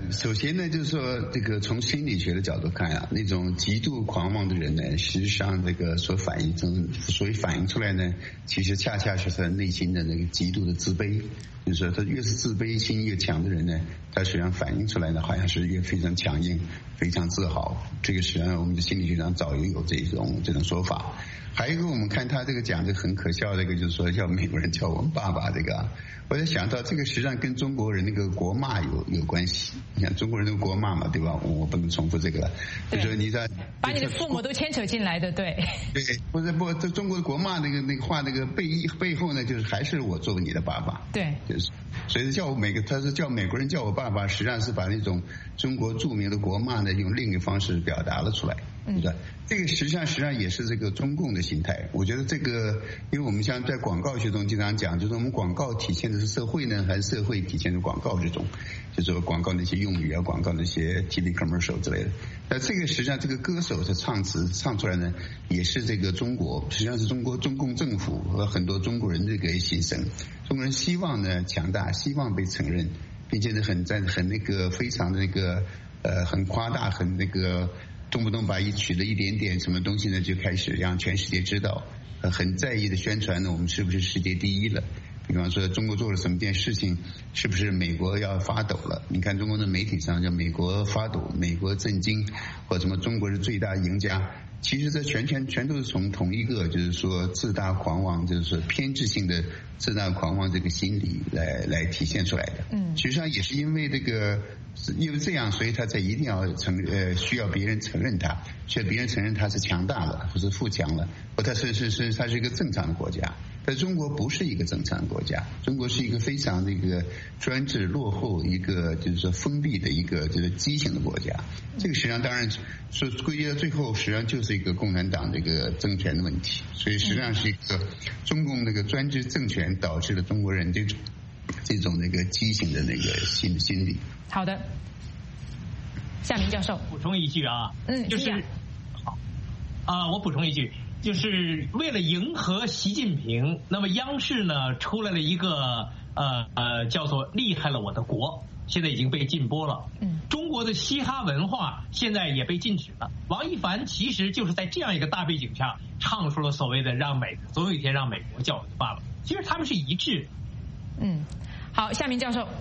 首先呢，就是说这个从心理学的角度看啊，那种极度狂妄的人呢，实际上这个所反映出来呢，其实恰恰是他内心的那个极度的自卑。就是说，他越是自卑心越强的人呢，他实际上反映出来呢，好像是越非常强硬、非常自豪。这个实际上我们的心理学上早有这种说法。还有一个，我们看他这个讲这个很可笑的一个，就是说叫美国人叫我们爸爸这个，我就想到这个实际上跟中国人那个国骂有关系。你看中国人那个国骂嘛，对吧？我不能重复这个了。就是说你在把你的父母都牵扯进来的，对。 对，不，这中国的国骂那个话那个背后呢，就是还是我作为你的爸爸。 对。 所以他是叫美国人叫我爸爸，实际上是把那种中国著名的国骂呢，用另一个方式表达了出来。对吧？这个实际上也是这个中共的心态。我觉得这个，因为我们像在广告学中经常讲，就是我们广告体现的是社会呢，还是社会体现的广告这种，就是说广告那些用语啊，广告那些 TV commercial 之类的。那这个实际上这个歌手的唱词唱出来呢，也是这个中国，实际上是中共政府和很多中国人这个心声。中国人希望呢强大，希望被承认，并且呢很那个非常的那个很夸大，很那个。动不动把取了一点点什么东西呢，就开始让全世界知道，很在意的宣传呢，我们是不是世界第一了？比方说中国做了什么件事情，是不是美国要发抖了？你看中国的媒体上叫美国发抖、美国震惊，或者什么中国是最大赢家。其实这全都是从同一个，就是说自大狂妄，就是说偏执性的自大狂妄这个心理来体现出来的。实际上也是因为这样，所以他才一定要需要别人承认他，需要别人承认他是强大了，或是富强了，或他是一个正常的国家。但中国不是一个正常的国家，中国是一个非常那个专制落后、一个就是说封闭的一个就是畸形的国家。这个实际上当然说归结到最后，实际上就是一个共产党这个政权的问题。所以实际上是一个中共那个专制政权导致了中国人这种那个畸形的那个心理。 好的，夏明教授补充一句啊，就是我补充一句。就是为了迎合习近平，那么央视呢出来了一个叫做厉害了我的国，现在已经被禁播了。中国的嘻哈文化现在也被禁止了。王一凡其实就是在这样一个大背景下唱出了所谓的总有一天让美国叫我的爸爸，其实他们是一致。 好，夏明教授。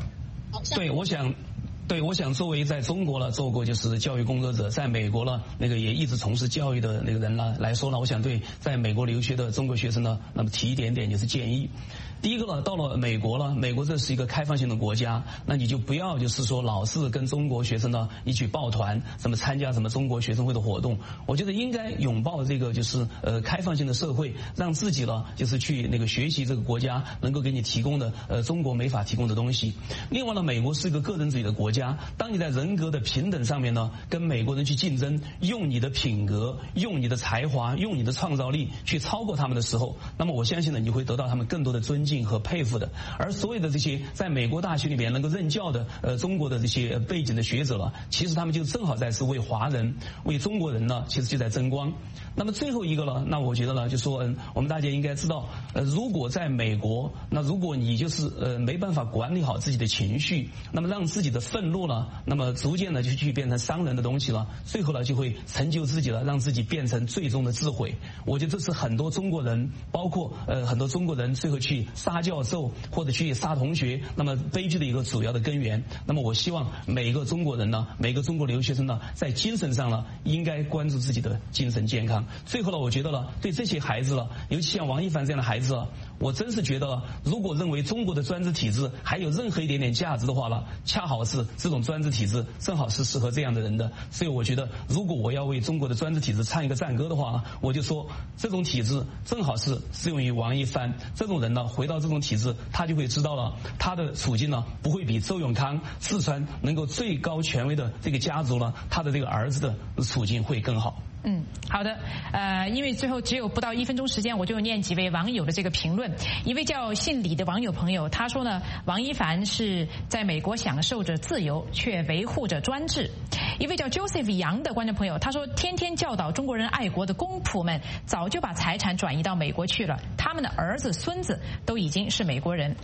对，我想作为在中国做过就是教育工作者，在美国也一直从事教育的那个人来说我想对在美国留学的中国学生那么提一点就是建议。第一个到了美国美国这是一个开放性的国家，那你就不要就是说老是跟中国学生一起抱团，什么参加什么中国学生会的活动。我觉得应该拥抱这个就是开放性的社会，让自己就是去那个学习这个国家能够给你提供的中国没法提供的东西。另外美国是一个个人主义的国家，当你在人格的平等上面跟美国人去竞争，用你的品格、用你的才华、用你的创造力去超过他们的时候，那么我相信你会得到他们更多的尊敬和佩服的。而所有的这些在美国大学里面能够任教的中国的这些背景的学者其实他们就正好是为华人、为中国人其实就在争光。那么最后一个那我觉得就说我们大家应该知道，如果在美国，那如果你就是没办法管理好自己的情绪，那么让自己的愤怒那么逐渐就去变成伤人的东西最后就会成就自己让自己变成最终的自毁。我觉得这是很多中国人，包括很多中国人最后去杀教授或者去杀同学，那么悲剧的一个主要的根源。那么我希望每一个中国人每个中国留学生在精神上应该关注自己的精神健康。最后我觉得对这些孩子尤其像王一凡这样的孩子我真是觉得如果认为中国的专制体制还有任何一点点价值的话恰好是这种专制体制正好是适合这样的人的。所以我觉得如果我要为中国的专制体制唱一个赞歌的话我就说这种体制正好是适用于王一凡这种人回到这种体制，他就会知道他的处境不会比周永康四川能够最高权威的这个家族他的这个儿子的处境会更好。 好的，因为最后只有不到1分钟时间，我就念几位网友的这个评论。一位叫姓李的网友朋友，他说王一凡是在美国享受着自由，却维护着专制。一位叫 Joseph 杨的观众朋友，他说天天教导中国人爱国的公仆们，早就把财产转移到美国去了，他们的儿子孙子都已经是美国人。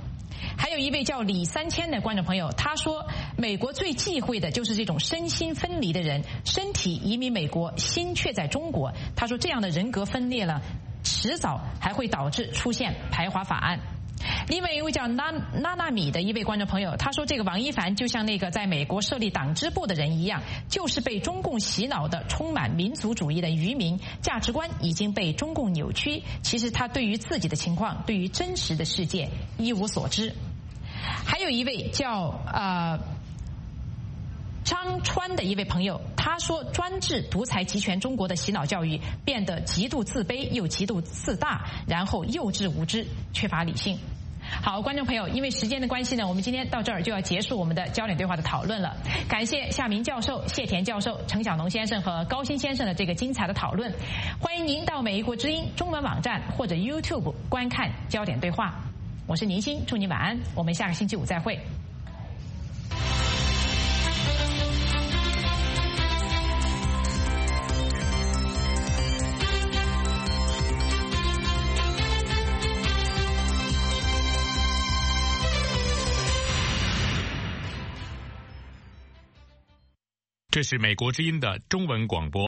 还有一位叫李3000的观众朋友，他说美国最忌讳的就是这种身心分离的人，身体移民美国，心却在中国。他说这样的人格分裂了，迟早还会导致出现排华法案。另外一位叫娜娜米的一位观众朋友，他说这个王一凡就像那个在美国设立党支部的人一样，就是被中共洗脑的充满民族主义的愚民，价值观已经被中共扭曲，其实他对于自己的情况，对于真实的世界一无所知。还有一位叫张川的一位朋友，他说专制独裁集权中国的洗脑教育变得极度自卑又极度自大，然后幼稚无知，缺乏理性。好，观众朋友，因为时间的关系呢，我们今天到这儿就要结束我们的焦点对话的讨论了。感谢夏明教授、谢田教授、程晓农先生和高鑫先生的这个精彩的讨论。欢迎您到美国之音中文网站或者 YouTube 观看焦点对话。我是宁鑫，祝您晚安，我们下个星期五再会。 这是美国之音的中文广播。